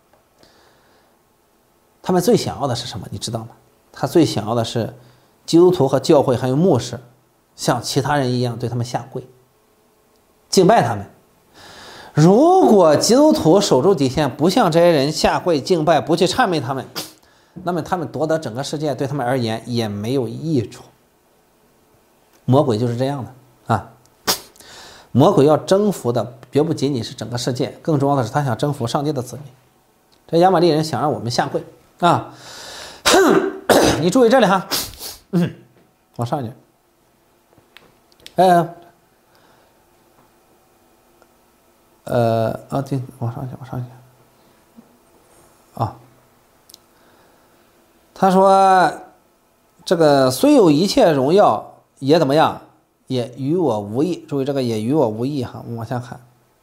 他们最想要的是什么？你知道吗？他最想要的是基督徒和教会还有牧师像其他人一样对他们下跪，敬拜他们。如果基督徒守住底线，不向这些人下跪敬拜，不去谄媚他们，那么他们夺得整个世界对他们而言也没有益处。魔鬼就是这样的啊！魔鬼要征服的绝不仅仅是整个世界，更重要的是他想征服上帝的子民。这亚玛力人想让我们下跪啊！你注意这里哈，往上一点，对，往上去啊。他说这个虽有一切荣耀，也怎么样，也与我无益。注意这个也与我无益哈，我们往下看。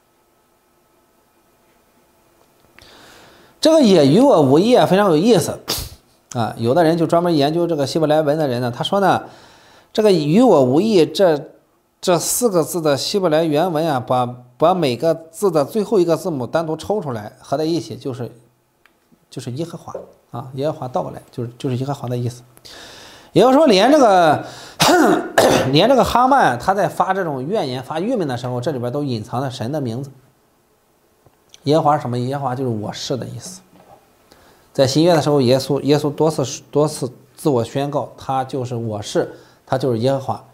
这个也与我无益非常有意思啊！有的人就专门研究这个希伯来文的人呢，他说呢，这个与我无益这4个字的希伯来原文啊，把每个字的最后一个字母单独抽出来合在一起，就是耶和华啊，耶和华倒过来就是耶和华的意思。也就是说，连这个哈曼他在发这种怨言、发郁闷的时候，这里边都隐藏了神的名字。耶和华是什么？耶和华就是我是的意思。在新约的时候，耶稣多次自我宣告，他就是我是，他就是耶和华。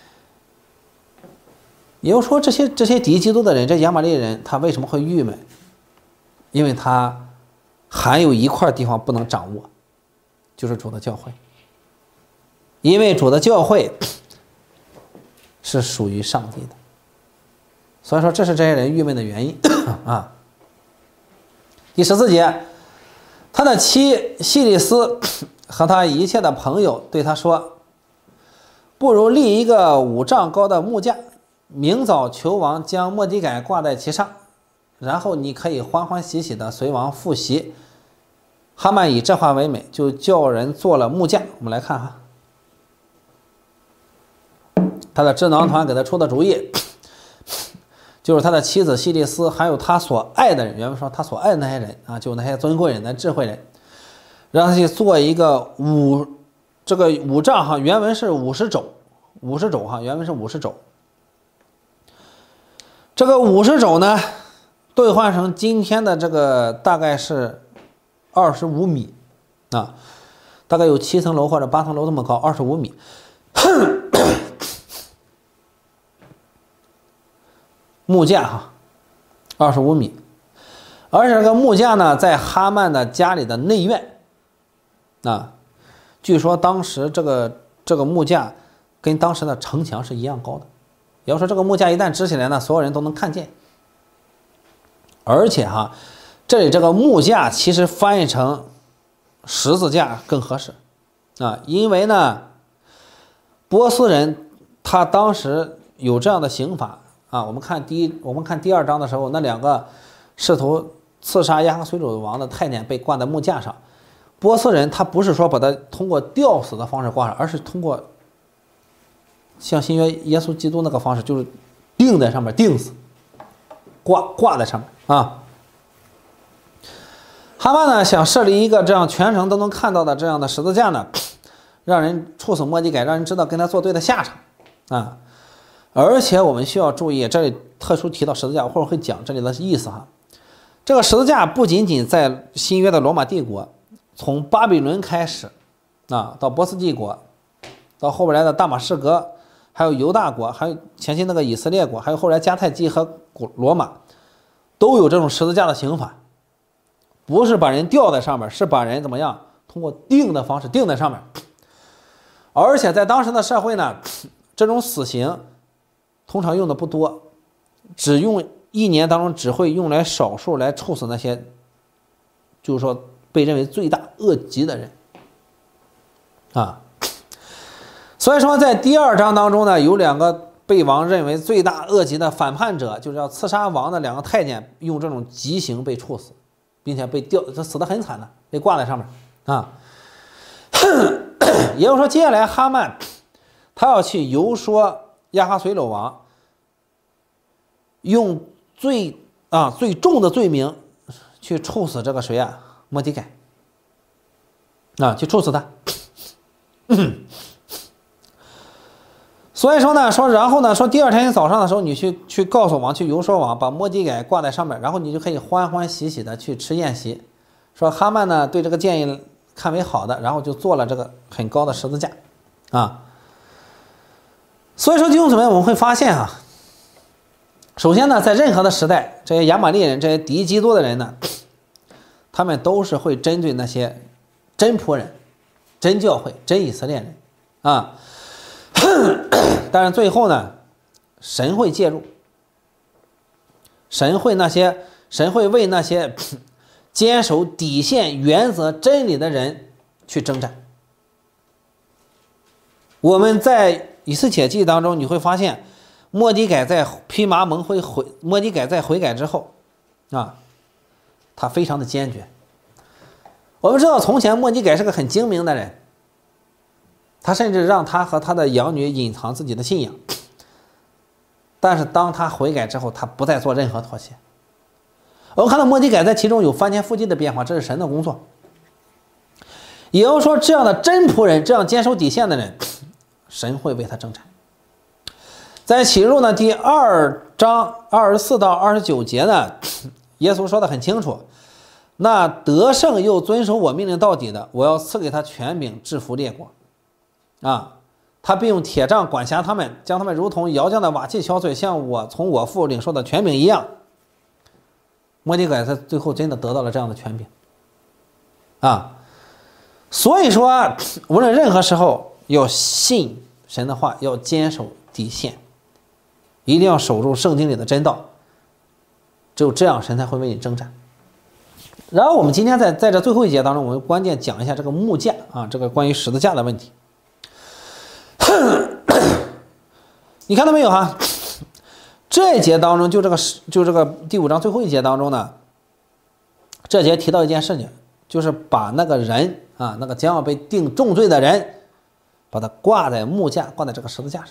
也就是说，这些敌基督的人，这亚玛力人，他为什么会郁闷？因为他还有一块地方不能掌握，就是主的教会。因为主的教会是属于上帝的，所以说这是这些人郁闷的原因啊。第14节，他的妻希利斯和他一切的朋友对他说，不如立一个5丈高的木架，明早求王将末底改挂在其上，然后你可以欢欢喜喜的随王赴席。哈曼以这话为美，就叫人做了木架。我们来看哈，他的智囊团给他出的主意，就是他的妻子希利斯还有他所爱的人，原文说他所爱的那些人啊，就那些尊贵人的智慧人，让他去做一个5丈哈，原文是50肘哈，原文是50肘。这个50肘呢，兑换成今天的这个大概是25米啊。 大概有7层楼或者8层楼这么高，25米。木架哈，25米。而且这个木架呢，在哈曼的家里的内院啊，据说当时这个木架跟当时的城墙是一样高的。也就是说，这个木架一旦支起来呢，所有人都能看见。而且哈，这里这个木架其实翻译成十字架更合适啊，因为呢，波斯人他当时有这样的刑法啊。我们看第二章的时候，那2个试图刺杀亚哈随鲁王的太监被挂在木架上。波斯人他不是说把他通过吊死的方式挂上，而是通过像新约耶稣基督那个方式，就是钉在上面，钉死，挂在上面啊。哈曼呢想设立一个这样全城都能看到的这样的十字架呢，让人处死末底改，让人知道跟他作对的下场啊。而且我们需要注意，这里特殊提到十字架，我会讲这里的意思哈。这个十字架不仅仅在新约的罗马帝国，从巴比伦开始啊，到波斯帝国，到后边来的大马士革，还有犹大国，还有前期那个以色列国，还有后来迦太基和罗马，都有这种十字架的刑法。不是把人吊在上面，是把人怎么样通过钉的方式钉在上面。而且在当时的社会呢，这种死刑通常用的不多，只用1年当中只会用来少数来处死那些就是说被认为罪大恶极的人啊。所以说在第2章当中呢，有2个被王认为罪大恶极的反叛者，就是要刺杀王的2个太监，用这种极刑被处死，并且被这死得很惨的，被挂在上面啊。也就是说，接下来哈曼他要去游说亚哈随鲁王，用最重的罪名去处死这个谁啊，末底改啊，去处死他。所以说呢，然后呢，第2天早上的时候，你去告诉王，去游说王，把末底改挂在上面，然后你就可以欢欢喜喜的去吃宴席。说哈曼呢对这个建议看为好的，然后就做了这个很高的十字架啊。所以说弟兄姊妹，我们会发现啊，首先呢，在任何的时代，这些亚玛力人，这些敌基督的人呢，他们都是会针对那些真仆人、真教会、真以色列人啊。但是最后呢，神会介入，神会为那些坚守底线、原则、真理的人去征战。我们在以斯帖记当中，你会发现，末底改在披麻蒙灰末底改在悔改之后啊，他非常的坚决。我们知道，从前末底改是个很精明的人。他甚至让他和他的养女隐藏自己的信仰，但是当他悔改之后，他不再做任何妥协。我们看到末底改在其中有翻天覆地的变化，这是神的工作。也就是说，这样的真仆人，这样坚守底线的人，神会为他征战。在启示录呢第2章24到29节呢，耶稣说的很清楚，那得胜又遵守我命令到底的，我要赐给他权柄制服列国啊，他并用铁杖管辖他们，将他们如同窑匠的瓦器敲碎，像我从我父领受的权柄一样。末底改他最后真的得到了这样的权柄啊。所以说，无论任何时候要信神的话，要坚守底线，一定要守住圣经里的真道，只有这样神才会为你征战。然后我们今天在这最后一节当中，我们关键讲一下这个木架啊，这个关于十字架的问题。你看到没有哈？这一节当中，就这个第5章最后一节当中呢，这节提到一件事情，就是把那个人啊，那个将要被定重罪的人，把他挂在木架，挂在这个十字架上。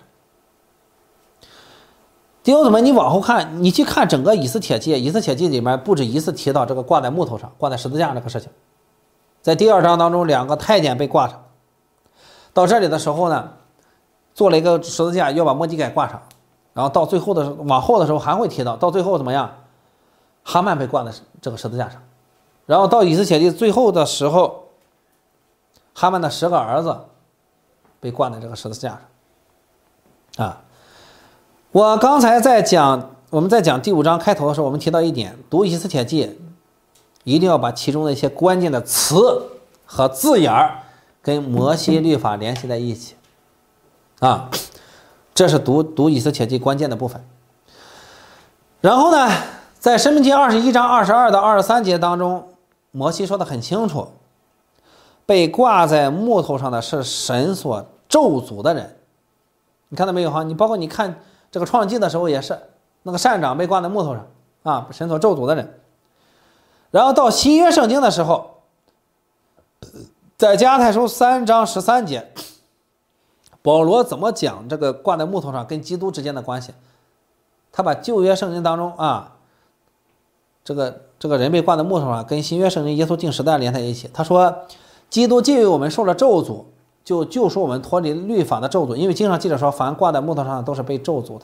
弟兄姊妹，你往后看，你去看整个以斯帖记里面不止一次提到这个挂在木头上、挂在十字架这个事情。在第2章当中，2个太监被挂上，到这里的时候呢，做了一个十字架，要把末底改挂上，然后到最后的往后的时候还会提到，到最后怎么样？哈曼被挂在这个十字架上，然后到以斯帖记最后的时候， 哈曼的10个儿子被挂在这个十字架上。我刚才我们在讲第5章开头的时候，我们提到一点，读以斯帖记一定要把其中的一些关键的词和字眼跟摩西律法联系在一起这是读以斯帖记关键的部分。然后呢，在申命记21章22到23节当中，摩西说的很清楚，被挂在木头上的是神所咒诅的人。你看到没有你包括你看这个创世纪的时候也是，那个善长被挂在木头上神所咒诅的人。然后到新约圣经的时候，在加拉太书3章13节，保罗怎么讲这个挂在木头上跟基督之间的关系？他把旧约圣经当中这个人被挂在木头上跟新约圣经耶稣定时代连在一起。他说基督既为我们受了咒诅，就救赎我们脱离律法的咒诅，因为经上记着说，凡挂在木头上都是被咒诅的。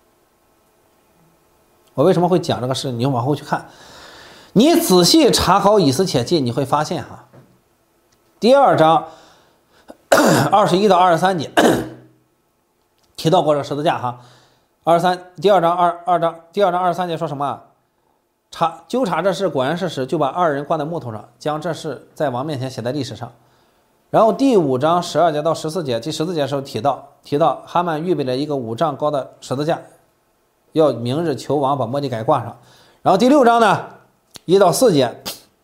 我为什么会讲这个事？你往后去看，你仔细查考以斯帖记，你会发现第2章21到23节提到过这个十字架第2章23节说什么？纠察这事，果然是实，就把2人挂在木头上，将这事在王面前写在历史上。然后第5章12节到14节，第14节的时候提到哈曼预备了一个5丈高的十字架，要明日求王把末底改挂上。然后第6章呢1到4节，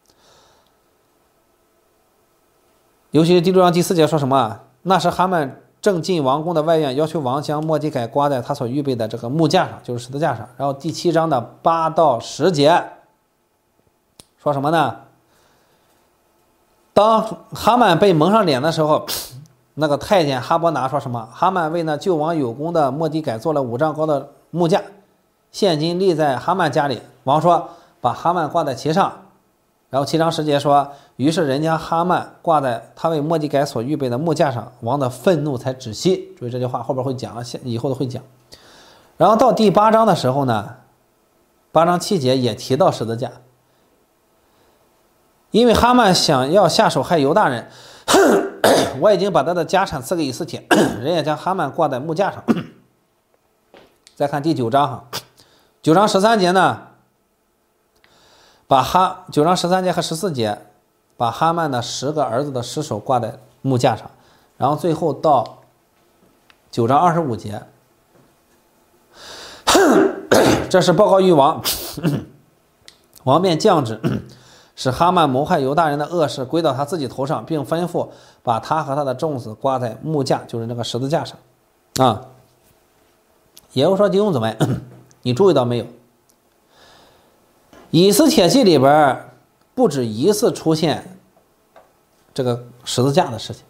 尤其是第6章第4节说什么？那时哈曼正进王宫的外院，要求王将末底改挂在他所预备的这个木架上，就是十字架上。然后第7章的8到10节说什么呢？当哈曼被蒙上脸的时候，那个太监哈伯拿说什么？哈曼为那救王有功的末底改做了5丈高的木架，现今立在哈曼家里。王说把哈曼挂在其上。然后7章10节说，于是人将哈曼挂在他为末底改所预备的木架上，王的愤怒才止息。注意这句话后边会讲，以后都会讲。然后到第8章的时候呢，8章7节也提到十字架，因为哈曼想要下手害犹大人，我已经把他的家产赐给以斯帖，人也将哈曼挂在木架上。再看第9章9章13节呢，9章13节和14节把哈曼的10个儿子的尸首挂在木架上。然后最后到9章25节，这是报告于王，王便降旨，使哈曼谋害犹大人的恶事归到他自己头上，并吩咐把他和他的众子挂在木架，就是那个十字架上也就是说，弟兄姊妹，你注意到没有？以斯帖记里边不止一次出现这个十字架的事情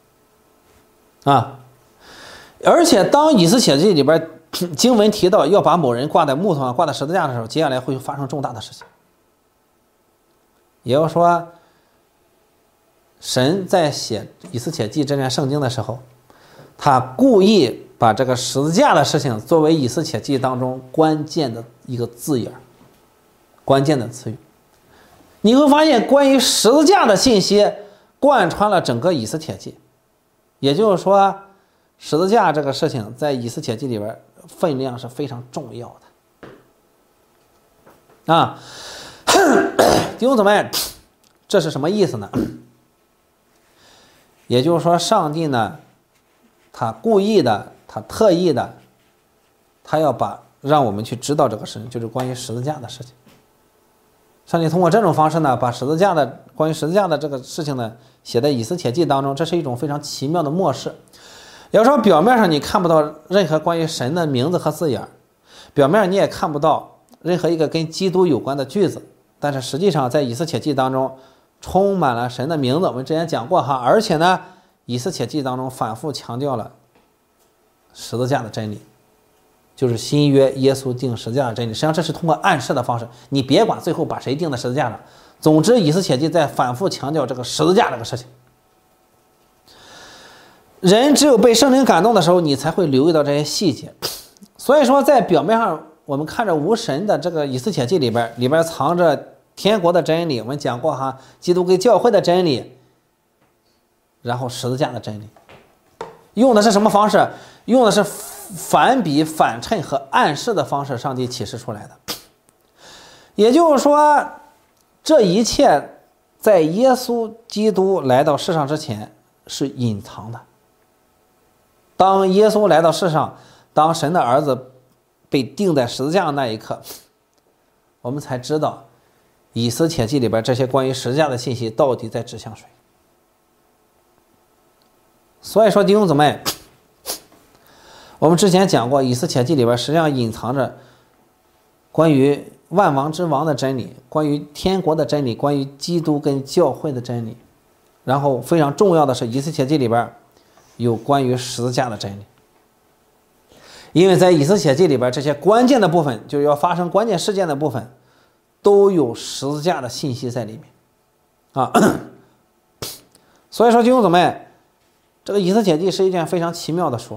而且当以斯帖记里边经文提到要把某人挂在木头上、挂在十字架的时候，接下来会发生重大的事情。也就是说，神在写以斯帖记这篇圣经的时候，他故意把这个十字架的事情作为以斯帖记当中关键的一个字眼，关键的词语。你会发现关于十字架的信息贯穿了整个以斯帖记，也就是说十字架这个事情在以斯帖记里边分量是非常重要的弟兄姊妹，这是什么意思呢？也就是说上帝呢，他故意的，他特意的，他要让我们去知道这个事情，就是关于十字架的事情。上帝通过这种方式呢，把关于十字架的这个事情呢写在以斯帖记当中，这是一种非常奇妙的默示。也就是说表面上你看不到任何关于神的名字和字眼，表面上你也看不到任何一个跟基督有关的句子，但是实际上在以斯帖记当中充满了神的名字，我们之前讲过而且呢以斯帖记当中反复强调了十字架的真理，就是新约耶稣定十字架的真理。实际上这是通过暗示的方式，你别管最后把谁定在十字架上，总之以斯帖记在反复强调这个十字架这个事情。人只有被圣灵感动的时候，你才会留意到这些细节。所以说在表面上我们看着无神的这个以斯帖记里边藏着天国的真理，我们讲过基督给教会的真理， 然后十字架的真理。用的是什么方式？用的是反比、反衬和暗示的方式，上帝启示出来的。也就是说，这一切在耶稣基督来到世上之前是隐藏的。当耶稣来到世上，当神的儿子被钉在十字架的那一刻，我们才知道以斯帖记里边这些关于十字架的信息到底在指向谁。所以说弟兄姊妹，我们之前讲过，以斯帖记里边实际上隐藏着关于万王之王的真理，关于天国的真理，关于基督跟教会的真理。然后非常重要的是，以斯帖记里边有关于十字架的真理。因为在以斯帖记里边这些关键的部分，就是要发生关键事件的部分，都有十字架的信息在里面啊。所以说弟兄姊妹，这个以斯帖记是一件非常奇妙的书。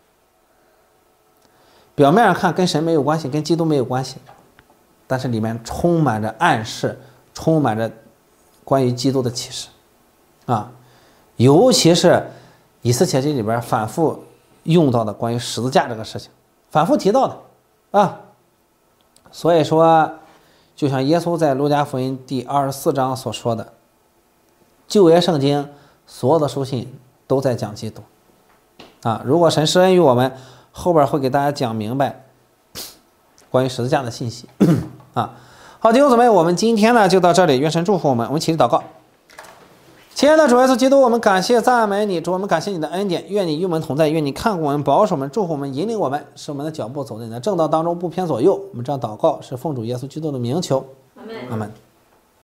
表面上看跟神没有关系，跟基督没有关系，但是里面充满着暗示，充满着关于基督的启示啊。尤其是以斯帖记里边反复用到的关于十字架这个事情，反复提到的啊。所以说就像耶稣在路加福音第24章所说的，旧约圣经所有的书信都在讲基督啊。如果神施恩于我们，后边会给大家讲明白关于十字架的信息啊。好，弟兄姊妹，我们今天呢就到这里，愿神祝福我们。我们一起祷告。亲爱的主耶稣基督，我们感谢赞美你，主，我们感谢你的恩典，愿你与我们同在，愿你看顾我们，保守我们，祝福我们，引领我们，使我们的脚步走在你的正道当中，不偏左右。我们这样祷告是奉主耶稣基督的名求，阿们。